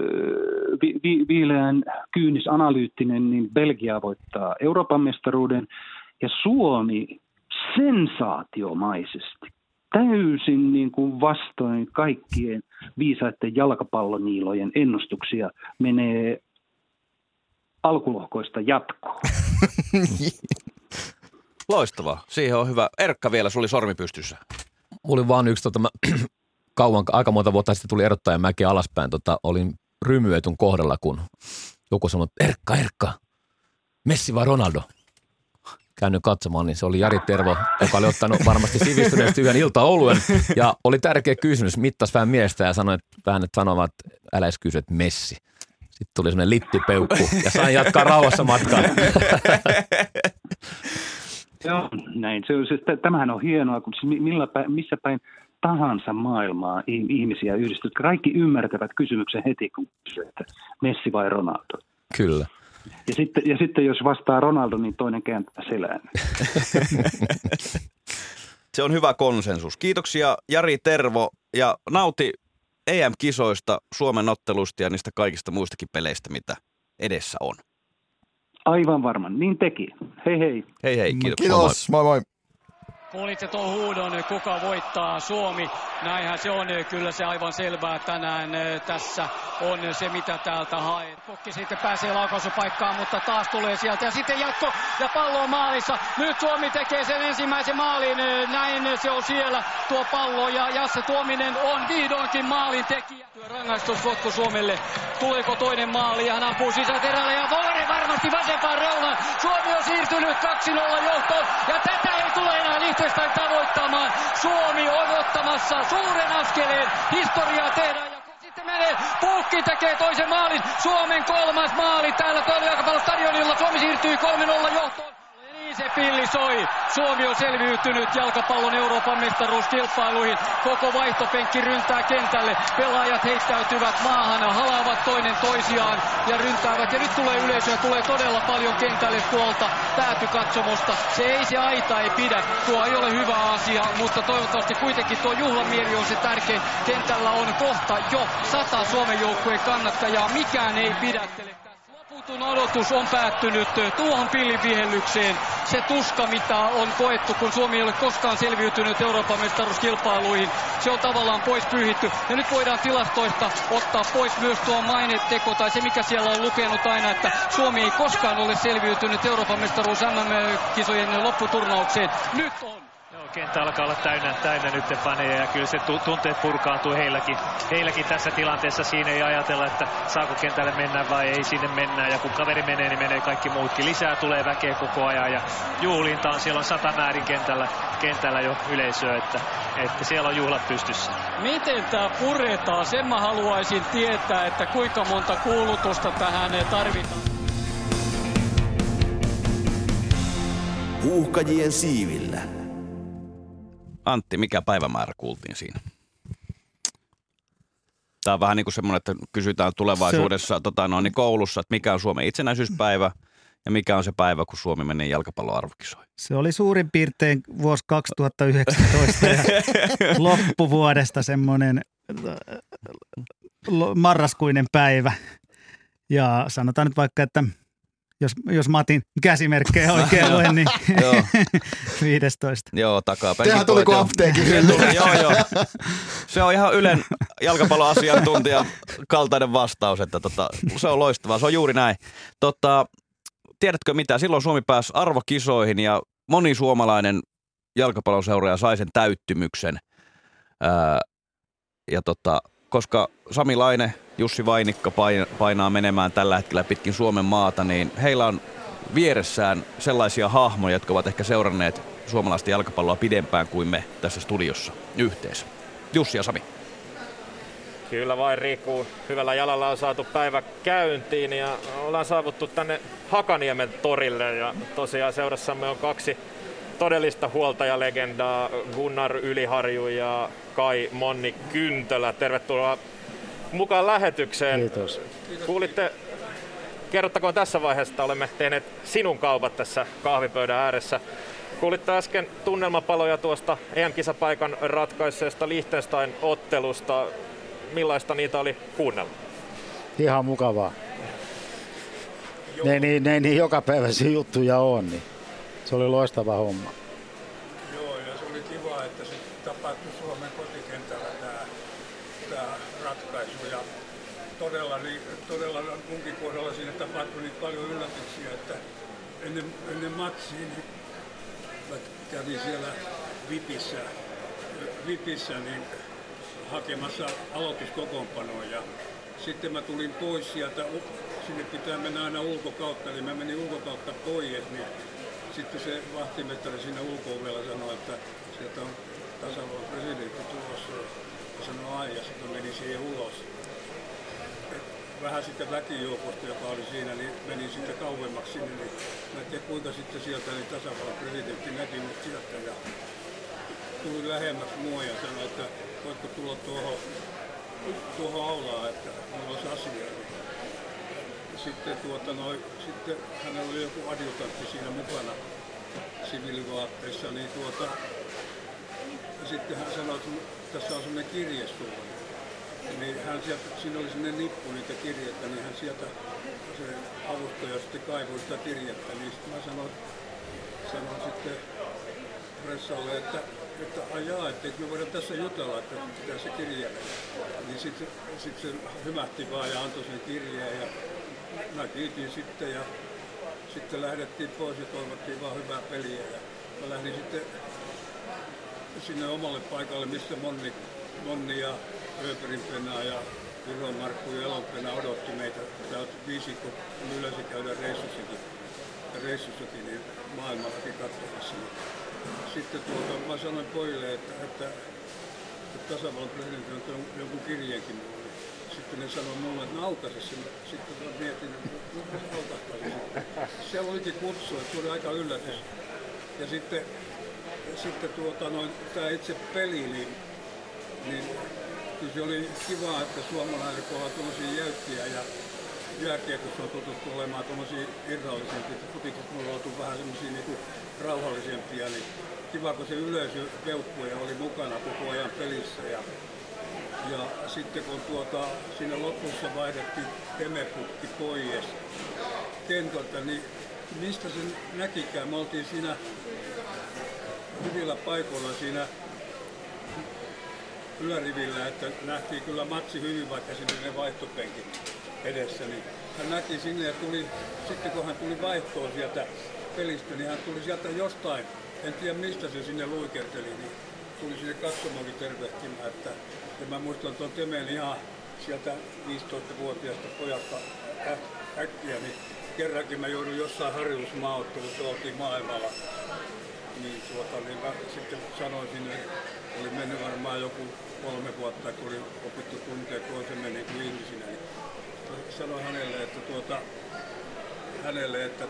viileän kyynisanalyyttinen, niin Belgia voittaa Euroopan mestaruuden ja Suomi sensaatiomaisesti, täysin niin kuin vastoin kaikkien viisaiden jalkapalloniilojen ennustuksia menee alkulohkoista jatkoon. Loistavaa. Siihen on hyvä. Erkka vielä, sulla oli sormi pystyssä. Mulla oli vaan yksi, aika monta vuotta sitten tuli Erottajamäki alaspäin. Olin Rymyetun kohdalla, kun joku sanoi, että Erkka, Messi vai Ronaldo? Käynyt katsomaan, niin se oli Jari Tervo, joka oli ottanut varmasti sivistyneesti yhden iltaoluen. Ja oli tärkeä kysymys, mittasi vähän miestä ja sanoi, että vähän sanovat, älä edes kysy, että Messi. Sitten tuli semmoinen littipeukku ja sain jatkaa rauhassa matkaa. Joo, näin. Tämähän on hienoa, kun missä päin tahansa maailmaa ihmisiä yhdistyy. Kaikki ymmärtävät kysymyksen heti, kun kysyy, että Messi vai Ronaldo. Kyllä. Ja sitten jos vastaa Ronaldo, niin toinen kääntää selään. Se on hyvä konsensus. Kiitoksia Jari Tervo ja nauti EM-kisoista, Suomen ottelusta ja niistä kaikista muistakin peleistä, mitä edessä on. Aivan varmaan. Niin teki. Hei hei. Hei hei. Kiitos. Kiitos. Moi moi. Kuulitte tuon huudon, kuka voittaa Suomi. Näinhän se on, kyllä se aivan selvää tänään tässä on se, mitä täältä hae. Kokki sitten pääsee laukaisupaikkaan, mutta taas tulee sieltä ja sitten jatko ja pallo on maalissa. Nyt Suomi tekee sen ensimmäisen maalin, näin se on siellä tuo pallo ja Jasse Tuominen on vihdoinkin maalin tekijä. Rangaistuspotku Suomelle. Tuleeko toinen maali ja hän ampuu sisäterälle ja Volari varmasti vasempaan reunaan. Suomi on siirtynyt 2-0 johtoon ja tätä ei tule enää Liechtenstein tavoittamaan. Suomi on ottamassa suuren askeleen. Historiaa tehdään ja sitten menee. Pukki tekee toisen maalin. Suomen kolmas maali täällä tuolla jalkapallostadionilla. Suomi siirtyy 3-0 johtoon. Niin se pilli soi. Suomi on selviytynyt jalkapallon Euroopan mestaruuskilpailuihin. Koko vaihtopenkki ryntää kentälle. Pelaajat heittäytyvät maahan, halaavat toinen toisiaan ja ryntäävät. Ja nyt tulee yleisöä, tulee todella paljon kentälle tuolta päätykatsomosta. Se aita ei pidä. Tuo ei ole hyvä asia, mutta toivottavasti kuitenkin tuo juhlamieli on se tärkein. Kentällä on kohta jo 100 Suomen joukkueen kannattajaa. Mikään ei pidättele. Odotus on päättynyt tuohon pillivihellykseen. Se tuska, mitä on koettu, kun Suomi ei ole koskaan selviytynyt Euroopan mestaruuskilpailuihin, se on tavallaan pois pyyhitty. Ja nyt voidaan tilastoista ottaa pois myös tuo maineteko tai se, mikä siellä on lukenut aina, että Suomi ei koskaan ole selviytynyt Euroopan mestaruus MM-kisojen lopputurnaukseen. Nyt on. Kenttä alkaa olla täynnä nyt faneja ja kyllä se tunteet purkaantuu heilläkin tässä tilanteessa. Siinä ei ajatella, että saako kentälle mennä vai ei sinne mennä. Ja kun kaveri menee, niin menee kaikki muutkin. Lisää tulee väkeä koko ajan ja juhlintaan. Siellä on 100 määrin kentällä jo yleisöä, että siellä on juhlat pystyssä. Miten tämä puretaan? Sen mä haluaisin tietää, että kuinka monta kuulutusta tähän tarvitaan. Huuhkajien siivillä. Antti, mikä päivämäärä kuultiin siinä? Tämä on vähän niin kuin semmoinen, että kysytään tulevaisuudessa koulussa, että mikä on Suomen itsenäisyyspäivä ja mikä on se päivä, kun Suomi meni jalkapalloarvokisoihin. Se oli suurin piirtein vuosi 2019 ja loppuvuodesta semmoinen marraskuinen päivä. Ja sanotaan nyt vaikka, että jos Matin käsimerkkejä oikein luen, niin 15. Joo, takapäin. Tehän tuli kuin apteekin. Joo. Se on ihan Ylen jalkapalloasiantuntijan kaltainen vastaus, että se on loistavaa. Se on juuri näin. Tiedätkö mitä? Silloin Suomi pääsi arvokisoihin ja moni suomalainen jalkapalloseuraaja sai sen täyttymyksen. Koska Sami Laine, Jussi Vainikka painaa menemään tällä hetkellä pitkin Suomen maata, niin heillä on vieressään sellaisia hahmoja, jotka ovat ehkä seuranneet suomalaista jalkapalloa pidempään kuin me tässä studiossa yhteensä. Jussi ja Sami. Kyllä vain, Riku. Hyvällä jalalla on saatu päivä käyntiin ja ollaan saavuttu tänne Hakaniemen torille ja tosiaan seurassamme on kaksi todellista huoltajalegendaa, Gunnar Yliharju ja Kai Monni Kyntölä. Tervetuloa mukaan lähetykseen. Kiitos. Kuulitte, kerrottakoon tässä vaiheessa, että olemme tehneet sinun kaupat tässä kahvipöydän ääressä. Kuulitte äsken tunnelmapaloja tuosta EM-kisapaikan ratkaisseesta Liechtenstein-ottelusta. Millaista niitä oli kuunnella? Ihan mukavaa. Ne niin jokapäiväisiä juttuja on, niin se oli loistava homma. Joo, ja se oli kiva, että se tapahtui Suomen kotikentällä tämä ratkaisu. Ja todella munkin kohdalla siinä tapahtui niin paljon yllätyksiä, että ennen matsia niin mä kävin siellä VIPissä niin hakemassa aloituskokoonpanoa ja sitten mä tulin pois sieltä, sinne pitää mennä aina ulkokautta, eli mä menin ulkokautta pois, niin sitten se vahtimettari siinä ulko-ovella sanoi, että sieltä on tasavallan presidentti tulossa ja sanoi ai, ja sitten menin siihen ulos. vähän sitten väkijoukosta, joka oli siinä, niin meni sitten kauemmaksi sinne, niin mä en tiedä kuinka sitten sieltä niin tasavallan presidentti näki mut sieltä ja tuli lähemmäksi mua ja sanoi, että voitko tulla tuohon aulaan, että mulla olisi asiaa. Sitten, sitten hänellä oli joku adjutantti siinä mukana siviilivaatteissa, niin ja sitten hän sanoi, että tässä on sellainen kirje sulla. Niin siinä oli sellainen nippu niitä kirjettä, niin hän sieltä se avustaja sitten kaivoi sitä kirjettä, niin sitten mä sanoin sitten pressalle, että ajaa, etteikö me voida tässä jutella, että pitää se kirje. Niin sitten se hymähti vaan ja antoi sen kirjeen ja mä kiitin sitten ja sitten lähdettiin pois ja toivottiin vaan hyvää peliä. Ja mä lähdin sitten sinne omalle paikalle, missä Monni ja Ööperinpenaa ja Viron Markku ja Elonpena odotti meitä. Täältä viisikko yleensä käydä reissussakin niin maailmallakin katsomassa. Sitten mä sanoin pojille, että tasavallan presidentti on jonkun kirjeenkin mulle. Sitten ne sanoi mulle, että naukaise sinne. Sitten mä mietin, että naukastaisin. Siellä olikin kutsu, että se oli aika yllätys. Ja sitten tämä itse peli, niin kyllä se oli kiva, että suomalaiset ovat tuollaisia jäykkiä ja jääkiekossa on totuttu olemaan tuollaisia irrallisempia. Futiksessa mulla on oltu vähän semmoisia niin rauhallisempia, niin kiva, kun se yleisö veukkuja oli mukana koko ajan pelissä. Ja sitten kun siinä lopussa vaihdettiin temepukki pois kentältä, niin mistä sen näkikään? Me oltiin siinä hyvillä paikoilla siinä ylärivillä, että nähtiin kyllä matsi hyvin, vaikka sinne ne vaihtopenkit edessä. Niin hän näki sinne ja sitten kun hän tuli vaihtoon sieltä pelistä, niin hän tuli sieltä jostain, en tiedä mistä se sinne luikerteli, niin tuli sinne katsomaankin tervehtimään. Ja mä muistan tuon Temeen ihan sieltä 15-vuotiaasta pojasta äkkiä, niin kerrankin mä joudun jossain harjoitusmaaottelussa, oltiin maailmalla. Niin mä sitten sanoin sinne, oli mennyt varmaan joku 3 vuotta, kun oli opittu tuntea toisemme niin kuin ihmisinä. Niin sanoin hänelle, että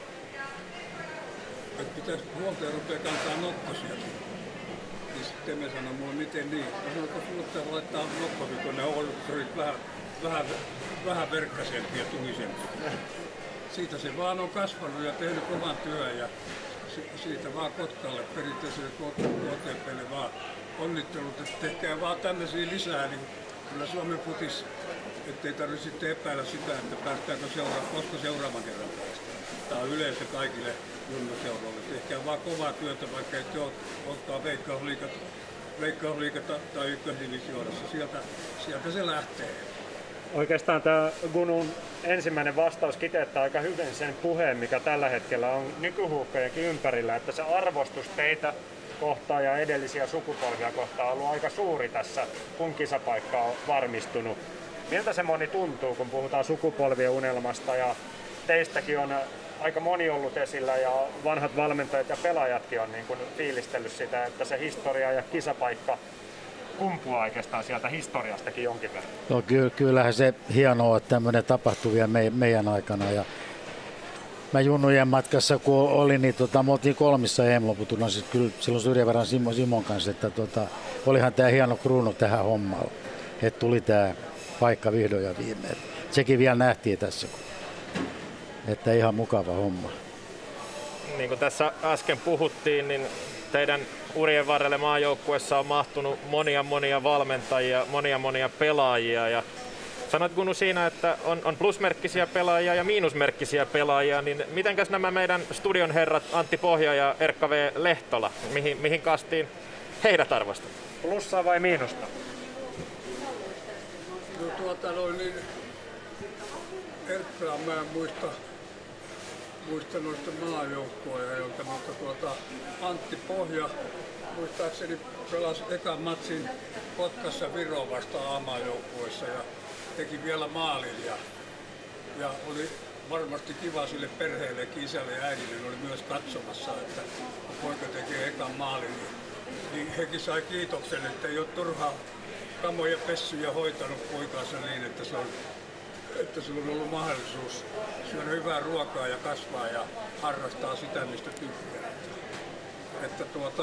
pitäisi huoltaja rupea kantaa nokkosia. Niin sitten me sanoi mulle, miten niin? Mä sanoin, että sulle pitää laittaa nokkosia, kun ne olit vähän verkkaisempi ja tulisempia. Siitä se vaan on kasvanut ja tehnyt kovan työn. Ja siitä vaan Kotkalle perinteiselle KTP:lle vaan onnittelut, että tehkää vaan tämmöisiä lisää, niin kyllä Suomen futis, ettei tarvitse sitten epäillä sitä, että päästäänkö koska seuraavan kerran päästään. Tämä on yleensä kaikille junnuseuroille. Tehkää vaan kovaa työtä, vaikka ette ottaa veikkausliigata tai ykkösdivisioonassa. Sieltä se lähtee. Oikeastaan tämä Gunun ensimmäinen vastaus kiteyttää aika hyvin sen puheen, mikä tällä hetkellä on nykyhuuhkajienkin ympärillä, että se arvostus teitä kohtaan ja edellisiä sukupolvia kohtaan on ollut aika suuri tässä, kun kisapaikka on varmistunut. Miltä se moni tuntuu, kun puhutaan sukupolvien unelmasta ja teistäkin on aika moni ollut esillä ja vanhat valmentajat ja pelaajatkin on niin kuin fiilistellyt sitä, että se historia ja kisapaikka kumpuaa oikeastaan sieltä historiastakin jonkin verran. No kyllähän se hienoa, että tämmöinen tapahtuu vielä meidän aikana. Ja mä junnujen matkassa kun olin, niin me oltiin 3 EM-loputurnaisissa kyllä silloin Syrjävärän Simon kanssa, että olihan tämä hieno kruunu tähän hommaan, että tuli tämä paikka vihdoin ja viimein. Sekin vielä nähtiin tässä, että ihan mukava homma. Niin kuin tässä äsken puhuttiin, niin teidän urien varrelle maajoukkuessa on mahtunut monia valmentajia, monia pelaajia. Ja sanoit Gunu siinä, että on plusmerkkisiä pelaajia ja miinusmerkkisiä pelaajia, niin mitenkäs nämä meidän studion herrat Antti Pohja ja Erkka V. Lehtola, mihin kastiin heidät arvostat? Plussaa vai miinusta? No niin Erkkaa mä en muista noista maajoukkoja, mutta Antti Pohja muistaakseni pelasi ekan matsin Kotkassa Viroa vastaan A-maajoukkueessa ja teki vielä maalin ja oli varmasti kiva sille perheellekin, isälle ja äidille oli myös katsomassa, että kun poika tekee ekan maalin, niin hekin sai kiitoksen, että ei ole turhaa kamoja pessyjä hoitanut poikaansa niin, että se on että sillä on ollut mahdollisuus syödä hyvää ruokaa ja kasvaa ja harrastaa sitä, mistä tykkää. Että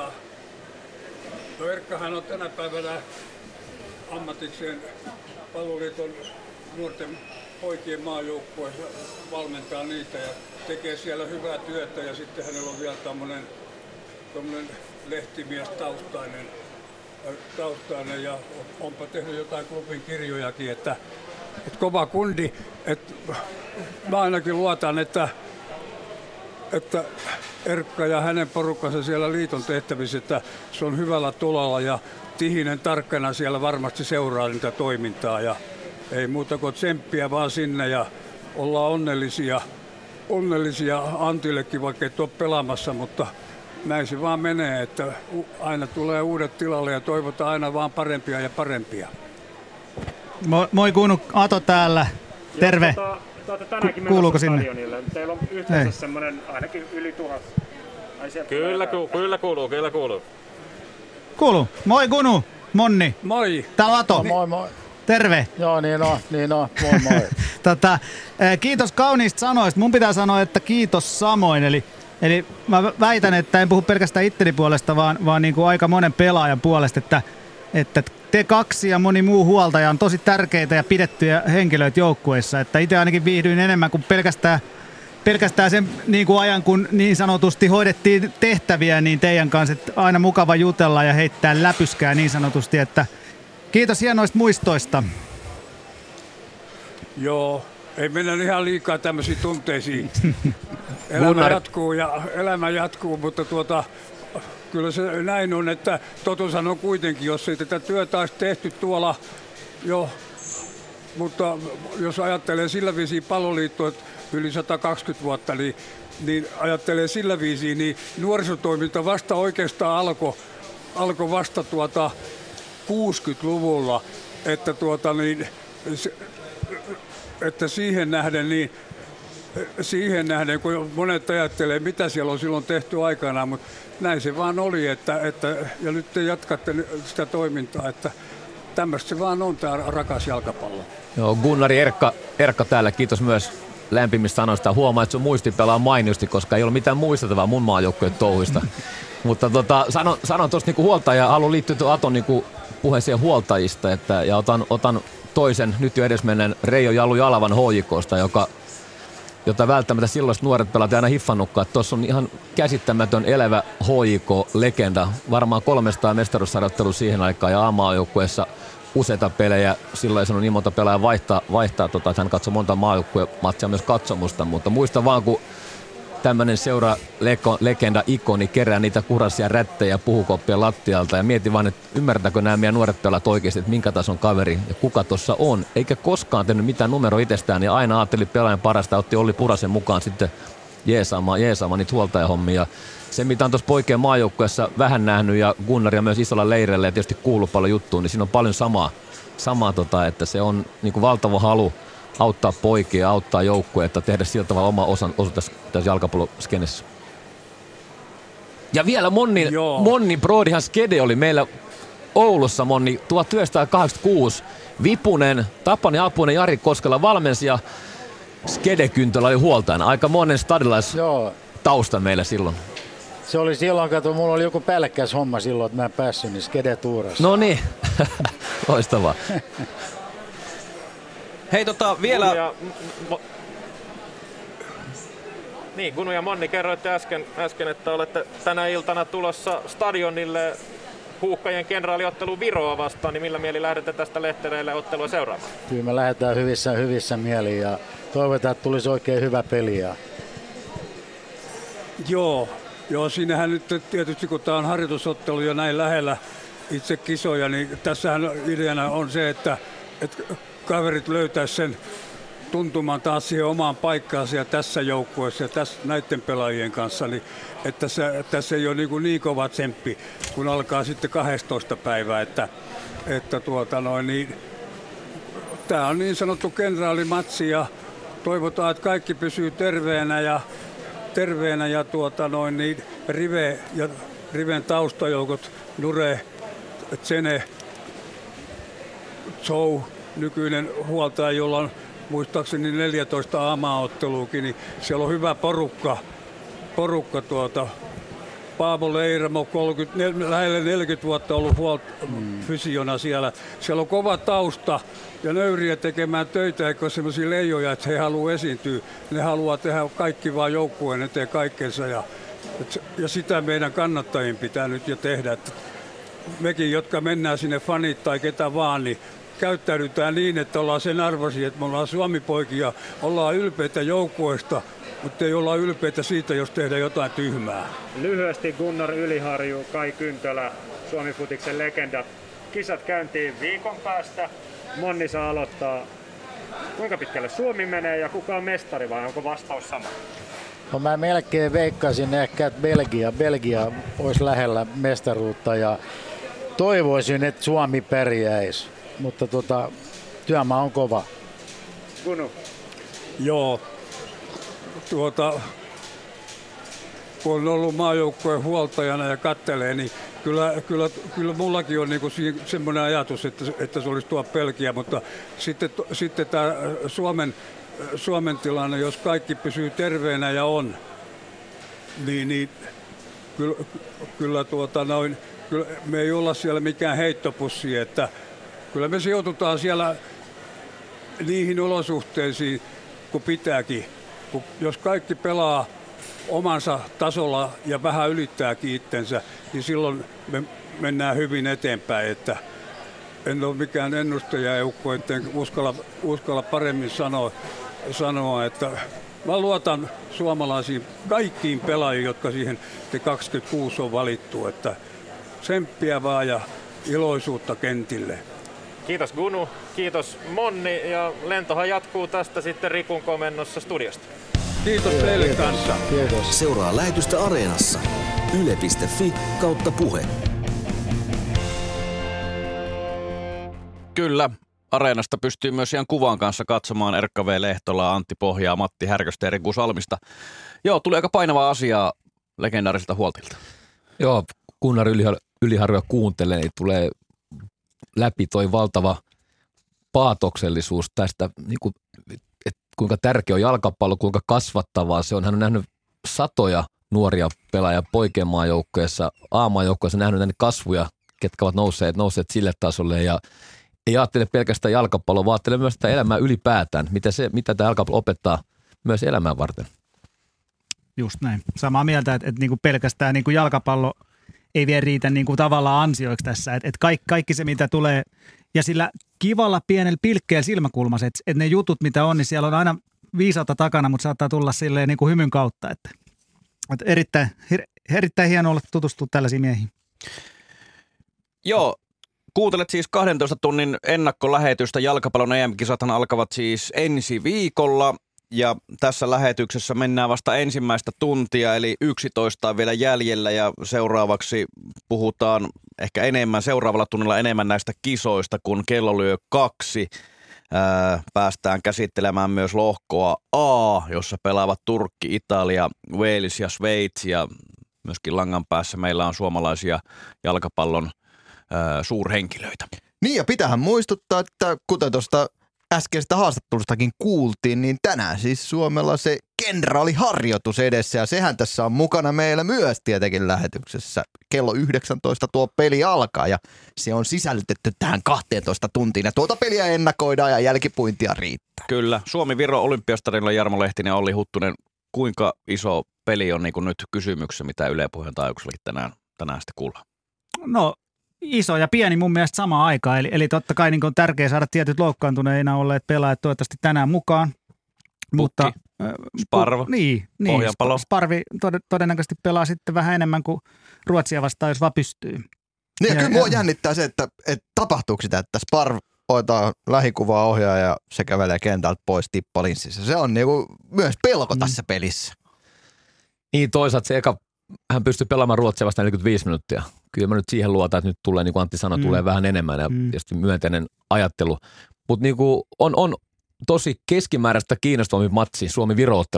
Erkkahan on tänä päivänä ammatikseen Palloliiton nuorten poikien maajoukkueessa, valmentaa niitä ja tekee siellä hyvää työtä ja sitten hänellä on vielä tommonen lehtimies taustainen ja onpa tehnyt jotain klubin kirjojakin, että kova kundi, että mä ainakin luotan, että Erkka ja hänen porukkansa siellä liiton tehtävissä, että se on hyvällä tulalla ja Tihinen tarkkana siellä varmasti seuraa niitä toimintaa ja ei muuta kuin tsemppiä vaan sinne ja ollaan onnellisia Antillekin, vaikka et ole pelaamassa, mutta näin se vaan menee, että aina tulee uudet tilalle ja toivotaan aina vaan parempia ja parempia. Moi Kunu, Ato täällä. Terve. Kuuluuko sinne? Stadionille. Teillä on yhteensä semmoinen ainakin yli 1000. Kyllä kuuluu. Kuuluu. Moi Kunu, Monni. Moi. Täällä on Ato. Moi. Terve. Joo, niin on. Moi. Kiitos kauniista sanoista. Mun pitää sanoa, että kiitos samoin. Eli mä väitän, että en puhu pelkästään itteni puolesta, vaan niin kuin aika monen pelaajan puolesta, että te kaksi ja moni muu huoltaja on tosi tärkeitä ja pidettyjä henkilöitä joukkueissa. Että itse ainakin viihdyin enemmän kuin pelkästään sen niin kuin ajan, kun niin sanotusti hoidettiin tehtäviä, niin teidän kanssa, että aina mukava jutella ja heittää läpyskää niin sanotusti, että kiitos hienoista muistoista. Joo, ei mennä ihan liikaa tämmöisiin tunteisiin. Elämä jatkuu, mutta kyllä se näin on, että totuushan on kuitenkin, jos ei tätä työtä olisi tehty tuolla jo, mutta jos ajattelee sillä viisiin Palloliittoa yli 120 vuotta, niin ajattelee sillä viisiin, niin nuorisotoiminta vasta oikeastaan alkoi vasta 60-luvulla, että siihen nähden, kun monet ajattelee, mitä siellä on silloin tehty aikanaan, mutta näin se vaan oli, ja nyt te jatkatte sitä toimintaa, että tämmöistä se vaan on tämä rakas jalkapallo. Joo, Gunnari Erkka täällä, kiitos myös lämpimistä sanoista. Huomaa, että sun muisti pelaa mainiosti, koska ei ole mitään muistettavaa mun maajoukkojen touhuista. Mutta sanon tuosta niinku huoltaja, haluan liittyä Aton niinku puheeseen huoltajista, ja otan toisen nyt jo edesmenneen Reijo Jalu Jalavan HJK:sta, jota välttämättä silloin nuoret pelaat aina hiffannutkaan, että tuossa on ihan käsittämätön elävä HJK-legenda. Varmaan 300 mestaruussarjoittelua siihen aikaan ja A-maajoukkueessa useita pelejä. Silloin ei sanonut niin monta pelaajaa vaihtaa että hän katsoi monta maajoukkuematsia myös katsomusta, mutta muista vaan, kun tämmöinen seura-legenda, ikoni kerää niitä kurasia rättejä puhukoppia lattialta ja mieti vaan, että ymmärtääkö nämä meidän nuoret pelaat oikeasti, että minkä tason kaveri ja kuka tuossa on. Eikä koskaan tehnyt mitään numero itsestään ja aina ajatteli pelaajan parasta, otti Olli Purasen mukaan sitten jeesaamaan niitä huoltajahommia. Se, mitä on tuossa poikien maajoukkueessa vähän nähnyt ja Gunnaria myös isolla leirillä ja tietysti kuuluu paljon juttuun, niin siinä on paljon samaa että se on niin kuin valtava halu auttaa poikia, auttaa joukkuetta, tehdä sillä tavalla oma osu tässä jalkapalloskenessä. Ja vielä Monni Brodihan skede oli meillä Oulussa, Monni, 1986. Vipunen, Tapani Apunen, Jari Koskela valmensi ja skedekyntölä oli huoltajana. Aika monen stadilais-tausta meillä silloin. Se oli silloin, kato, mulla oli joku pälkkäs homma silloin, että mä en päässyt, niin skede tuurasi. No niin, loistavaa. Hei vielä... Gunu ja Monni, kerroitte äsken, että olette tänä iltana tulossa stadionille Huuhkajien kenraaliottelu Viroa vastaan, niin millä mieli lähdette tästä Lehtereille ottelua seuraamaan? Kyllä me lähdetään hyvissä mieliin ja toivotaan, että tulisi oikein hyvä peli. Joo, siinähän nyt tietysti kun tämä on harjoitusottelu jo näin lähellä itse kisoja, niin tässähän ideana on se, että kaverit löytäisi sen tuntumaan taas siihen omaan paikkaansa ja tässä joukkueessa ja näiden pelaajien kanssa, niin että tässä ei ole niin kova tsemppi, kun alkaa sitten 12 päivää, että tämä on niin sanottu kenraalimatsi ja toivotaan, että kaikki pysyy terveenä ja Rive ja Riven taustajoukot, Nure, Tsene, Zhou, nykyinen huoltaja, jolla on muistaakseni 14 AMA-otteluukin, niin siellä on hyvä porukka Paavo Leiramo, lähelle 40 vuotta ollut fysiona siellä. Siellä on kova tausta ja nöyriä tekemään töitä, eikä ole sellaisia leijoja, että he haluaa esiintyä. Ne haluaa tehdä kaikki vaan joukkueen eteen kaikkensa ja sitä meidän kannattajien pitää nyt jo tehdä. Että mekin, jotka mennään sinne fanit tai ketä vaan, niin käyttäydytään niin, että ollaan sen arvoisia, että me ollaan Suomi-poikia, ollaan ylpeitä joukkueesta, mutta ei olla ylpeitä siitä, jos tehdään jotain tyhmää. Lyhyesti Gunnar Yliharju, Kai Kyntölä, Suomi-futiksen legendat. Kisat käyntiin viikon päästä. Monni saa aloittaa. Kuinka pitkälle Suomi menee ja kuka on mestari vai onko vastaus sama? No mä melkein veikkaisin ehkä, että Belgia olisi lähellä mestaruutta ja toivoisin, että Suomi pärjäisi. Mutta työmaa on kova. Gunu. Joo. Kun on ollut maajoukkojen huoltajana ja kattelee, niin kyllä mullakin on niinku semmoinen ajatus, että se olisi tuo Belgia, mutta sitten tämä Suomen tilanne, jos kaikki pysyy terveenä ja on, niin kyllä me ei olla siellä mikään heittopussi, että kyllä me sijoitutaan siellä niihin olosuhteisiin, kun pitääkin. Jos kaikki pelaa omansa tasolla ja vähän ylittääkin itsensä, niin silloin me mennään hyvin eteenpäin. Että en ole mikään ennustajaeukko, etten uskalla paremmin sanoa, että mä luotan suomalaisiin kaikkiin pelaajiin, jotka siihen 26 on valittu. Että tsemppiä vaan ja iloisuutta kentille. Kiitos Gunu, kiitos Monni ja lentohan jatkuu tästä sitten Rikun komennossa studiosta. Kiitos teille kanssa. Kiitos. Seuraa lähetystä Areenassa. yle.fi/puhe. Kyllä, Areenasta pystyy myös ihan kuvan kanssa katsomaan Erkka V. Lehtolaa, Antti Pohjaa, Matti Härköstä ja Riku Salmista. Joo, tuli aika painavaa asiaa legendaariselta huoltilta. Joo, Gunnar Yliharjoa kuuntelee, niin tulee läpi toi valtava paatoksellisuus tästä, niin kuin, että kuinka tärkeä on jalkapallo, kuinka kasvattavaa se on. Hän on nähnyt satoja nuoria pelaajia poikien maajoukkueessa, A-maajoukkueessa, nähnyt näitä kasvuja, ketkä ovat nousseet sille tasolle ja ei ajattele pelkästään jalkapalloa, vaan ajattele myös sitä elämää ylipäätään, mitä tämä jalkapallo opettaa myös elämää varten. Just näin. Samaa mieltä, että niinku pelkästään niinku jalkapallo ei vielä riitä niinku tavallaan ansioiksi tässä. Että kaikki se, mitä tulee, ja sillä kivalla pienellä pilkkeellä silmäkulmassa, että ne jutut, mitä on, niin siellä on aina viisautta takana, mutta saattaa tulla silleen niinku hymyn kautta. Että erittäin hienoa olla tutustua tällaisiin miehiin. Joo. Kuuntelet siis 12 tunnin ennakkolähetystä. Jalkapallon EM-kisathan alkavat siis ensi viikolla ja tässä lähetyksessä mennään vasta ensimmäistä tuntia, eli 11 on vielä jäljellä ja seuraavaksi puhutaan ehkä seuraavalla tunnilla enemmän näistä kisoista, kun kello lyö 2. Päästään käsittelemään myös lohkoa A, jossa pelaavat Turkki, Italia, Wales ja Sveitsi ja myöskin langan päässä meillä on suomalaisia jalkapallon suurhenkilöitä. Niin ja pitähän muistuttaa, että kuten tuosta äskeisestä haastattelustakin kuultiin, niin tänään siis Suomella se kenraaliharjoitus edessä ja sehän tässä on mukana meillä myös tietenkin lähetyksessä. Kello 19 tuo peli alkaa ja se on sisällytetty tähän 12 tuntiin ja tuota peliä ennakoidaan ja jälkipuintia riittää. Kyllä. Suomi-Viro olympiastadionilla Jarmo Lehtinen ja Olli Huttunen. Kuinka iso peli on niin kuin nyt kysymyksessä, mitä Yle Puheen taajuuksillakin tänään sitten kuullaan? No iso ja pieni mun mielestä samaan aikaan. Eli totta kai niin on tärkeää saada tietyt loukkaantuneina olleet pelaajat toivottavasti tänään mukaan. Mutta Sparv, niin, Sparvi todennäköisesti pelaa sitten vähän enemmän kuin Ruotsia vastaan, jos vaan pystyy. Niin ja kyllä mua jännittää se, että tapahtuuko sitä, että Sparv hoitaa lähikuvaa ohjaa ja se kävelee kentältä pois tippalinssissä. Se on niinku myös pelko tässä pelissä. Niin toisaalta se hän pystyy pelaamaan Ruotsia vasta 45 minuuttia. Kyllä mä nyt siihen luotan, että nyt tulee, niin kuin Antti sanoi, tulee vähän enemmän ja tietysti myönteinen ajattelu. Mutta niin on tosi keskimääräistä kiinnostavampi matsi Suomi-Viro-otteluksi.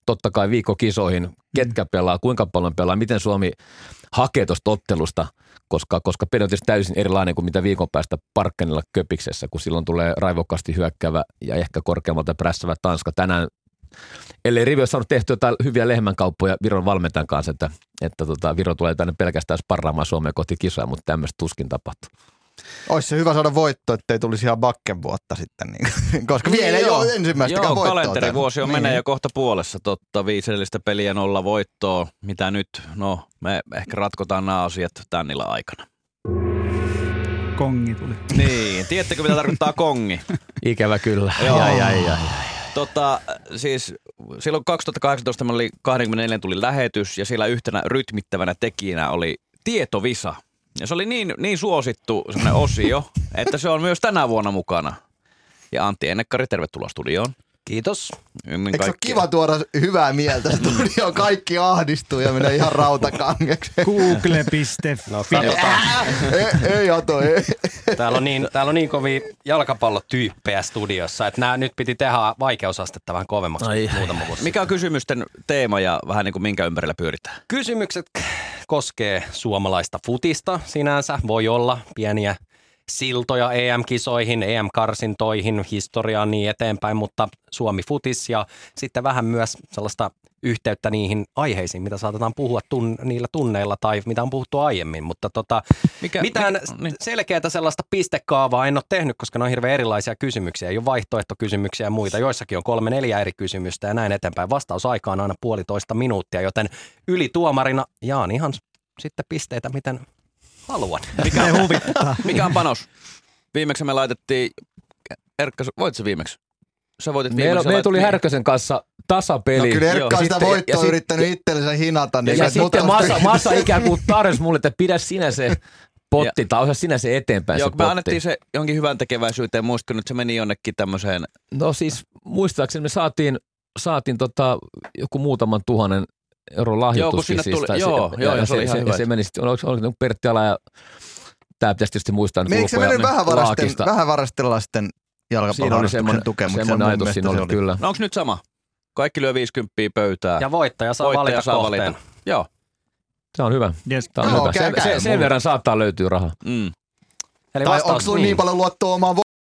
totta kai viikkokisoihin, ketkä pelaa, kuinka paljon pelaa, miten Suomi hakee tuosta ottelusta, koska peli on tietysti täysin erilainen kuin mitä viikon päästä Parkkenilla Köpiksessä, kun silloin tulee raivokkaasti hyökkäävä ja ehkä korkeammalta prässävä Tanska. Tänään, ellei Rivi ole saanut tehtyä jotain hyviä lehmänkauppoja Viron valmentajan kanssa, että Viro tulee tänne pelkästään sparraamaan Suomeen kohti kisoja, mutta tämmöistä tuskin tapahtuu. Olisi se hyvä saada voitto, ettei tulisi ihan bakken vuotta sitten, niin, koska vielä ei ole ensimmäistäkään voittoa. Kalenterivuosi on menee jo kohta puolessa, 5 edellistä peliä 0 voittoa. Mitä nyt? No, me ehkä ratkotaan nämä asiat tän illan aikana. Kongi tuli. Niin, tiedättekö mitä tarkoittaa kongi? Ikävä kyllä. Siis silloin 2018 meillä oli 24 tuli lähetys ja siellä yhtenä rytmittävänä tekijänä oli tietovisa. Ja se oli niin suosittu semmoinen osio, että se on myös tänä vuonna mukana. Ja Antti Ennekkari, tervetuloa studioon. Kiitos. Eikö se ole kiva tuoda hyvää mieltä studioon? Kaikki ahdistuu ja menee ihan rautakangeksi. Google.fi. No katsotaan. Ei Ato, ei. Täällä on niin kovia jalkapallotyyppejä studiossa, että nyt piti tehdä vaikeusastetta vähän kovemmaksi muutama vuosi. Mikä on kysymysten teema ja vähän niin kuin minkä ympärillä pyöritään? Kysymykset koskee suomalaista futista sinänsä. Voi olla pieniä siltoja EM-kisoihin, EM-karsintoihin, historiaan niin eteenpäin, mutta Suomi-futis ja sitten vähän myös sellaista yhteyttä niihin aiheisiin, mitä saatetaan puhua niillä tunneilla tai mitä on puhuttu aiemmin, mutta mitään selkeää sellaista pistekaavaa en ole tehnyt, koska ne on hirveän erilaisia kysymyksiä, ei ole vaihtoehtokysymyksiä ja muita, joissakin on 3-4 eri kysymystä ja näin eteenpäin. Vastausaika on aina 1,5 minuuttia, joten ylituomarina jaan ihan sitten pisteitä, miten haluan. Mikä on panos? Viimeksi me laitettiin, Erkka, voit se viimeksi? Sä voitit viimeksi. Me tuli Härkösen kanssa tasapeli. No kyllä Erkka on sitä voittoa yrittänyt itsellensä hinata. Niin ja sitten Masa ikään kuin tarjosi mulle, että pidä sinä se potti tai osaa sinä se eteenpäin. Joo, se me annettiin se jonkin hyvän tekeväisyyteen. Muistatko nyt se meni jonnekin tämmöiseen? No siis muistaakseni me saatiin joku muutaman tuhannen euron lahjoituskin. Joo, se oli ihan hyvä. Se meni sitten, oliko Pertti Ala ja tämä pitäisi tietysti muistaa. Eikö se mennyt vähävarasten lasten jalkapalloharrastuksen tukeen? Semmoinen ajatus siinä oli kyllä. No onko nyt sama? Kaikki lyö 50 pöytää. Ja voittaja saa valita kohteen. Joo. Se on hyvä. Yes. Tämä on hyvä. Sen verran saattaa löytyä rahaa. Tai onko sulla niin paljon luottoa omaan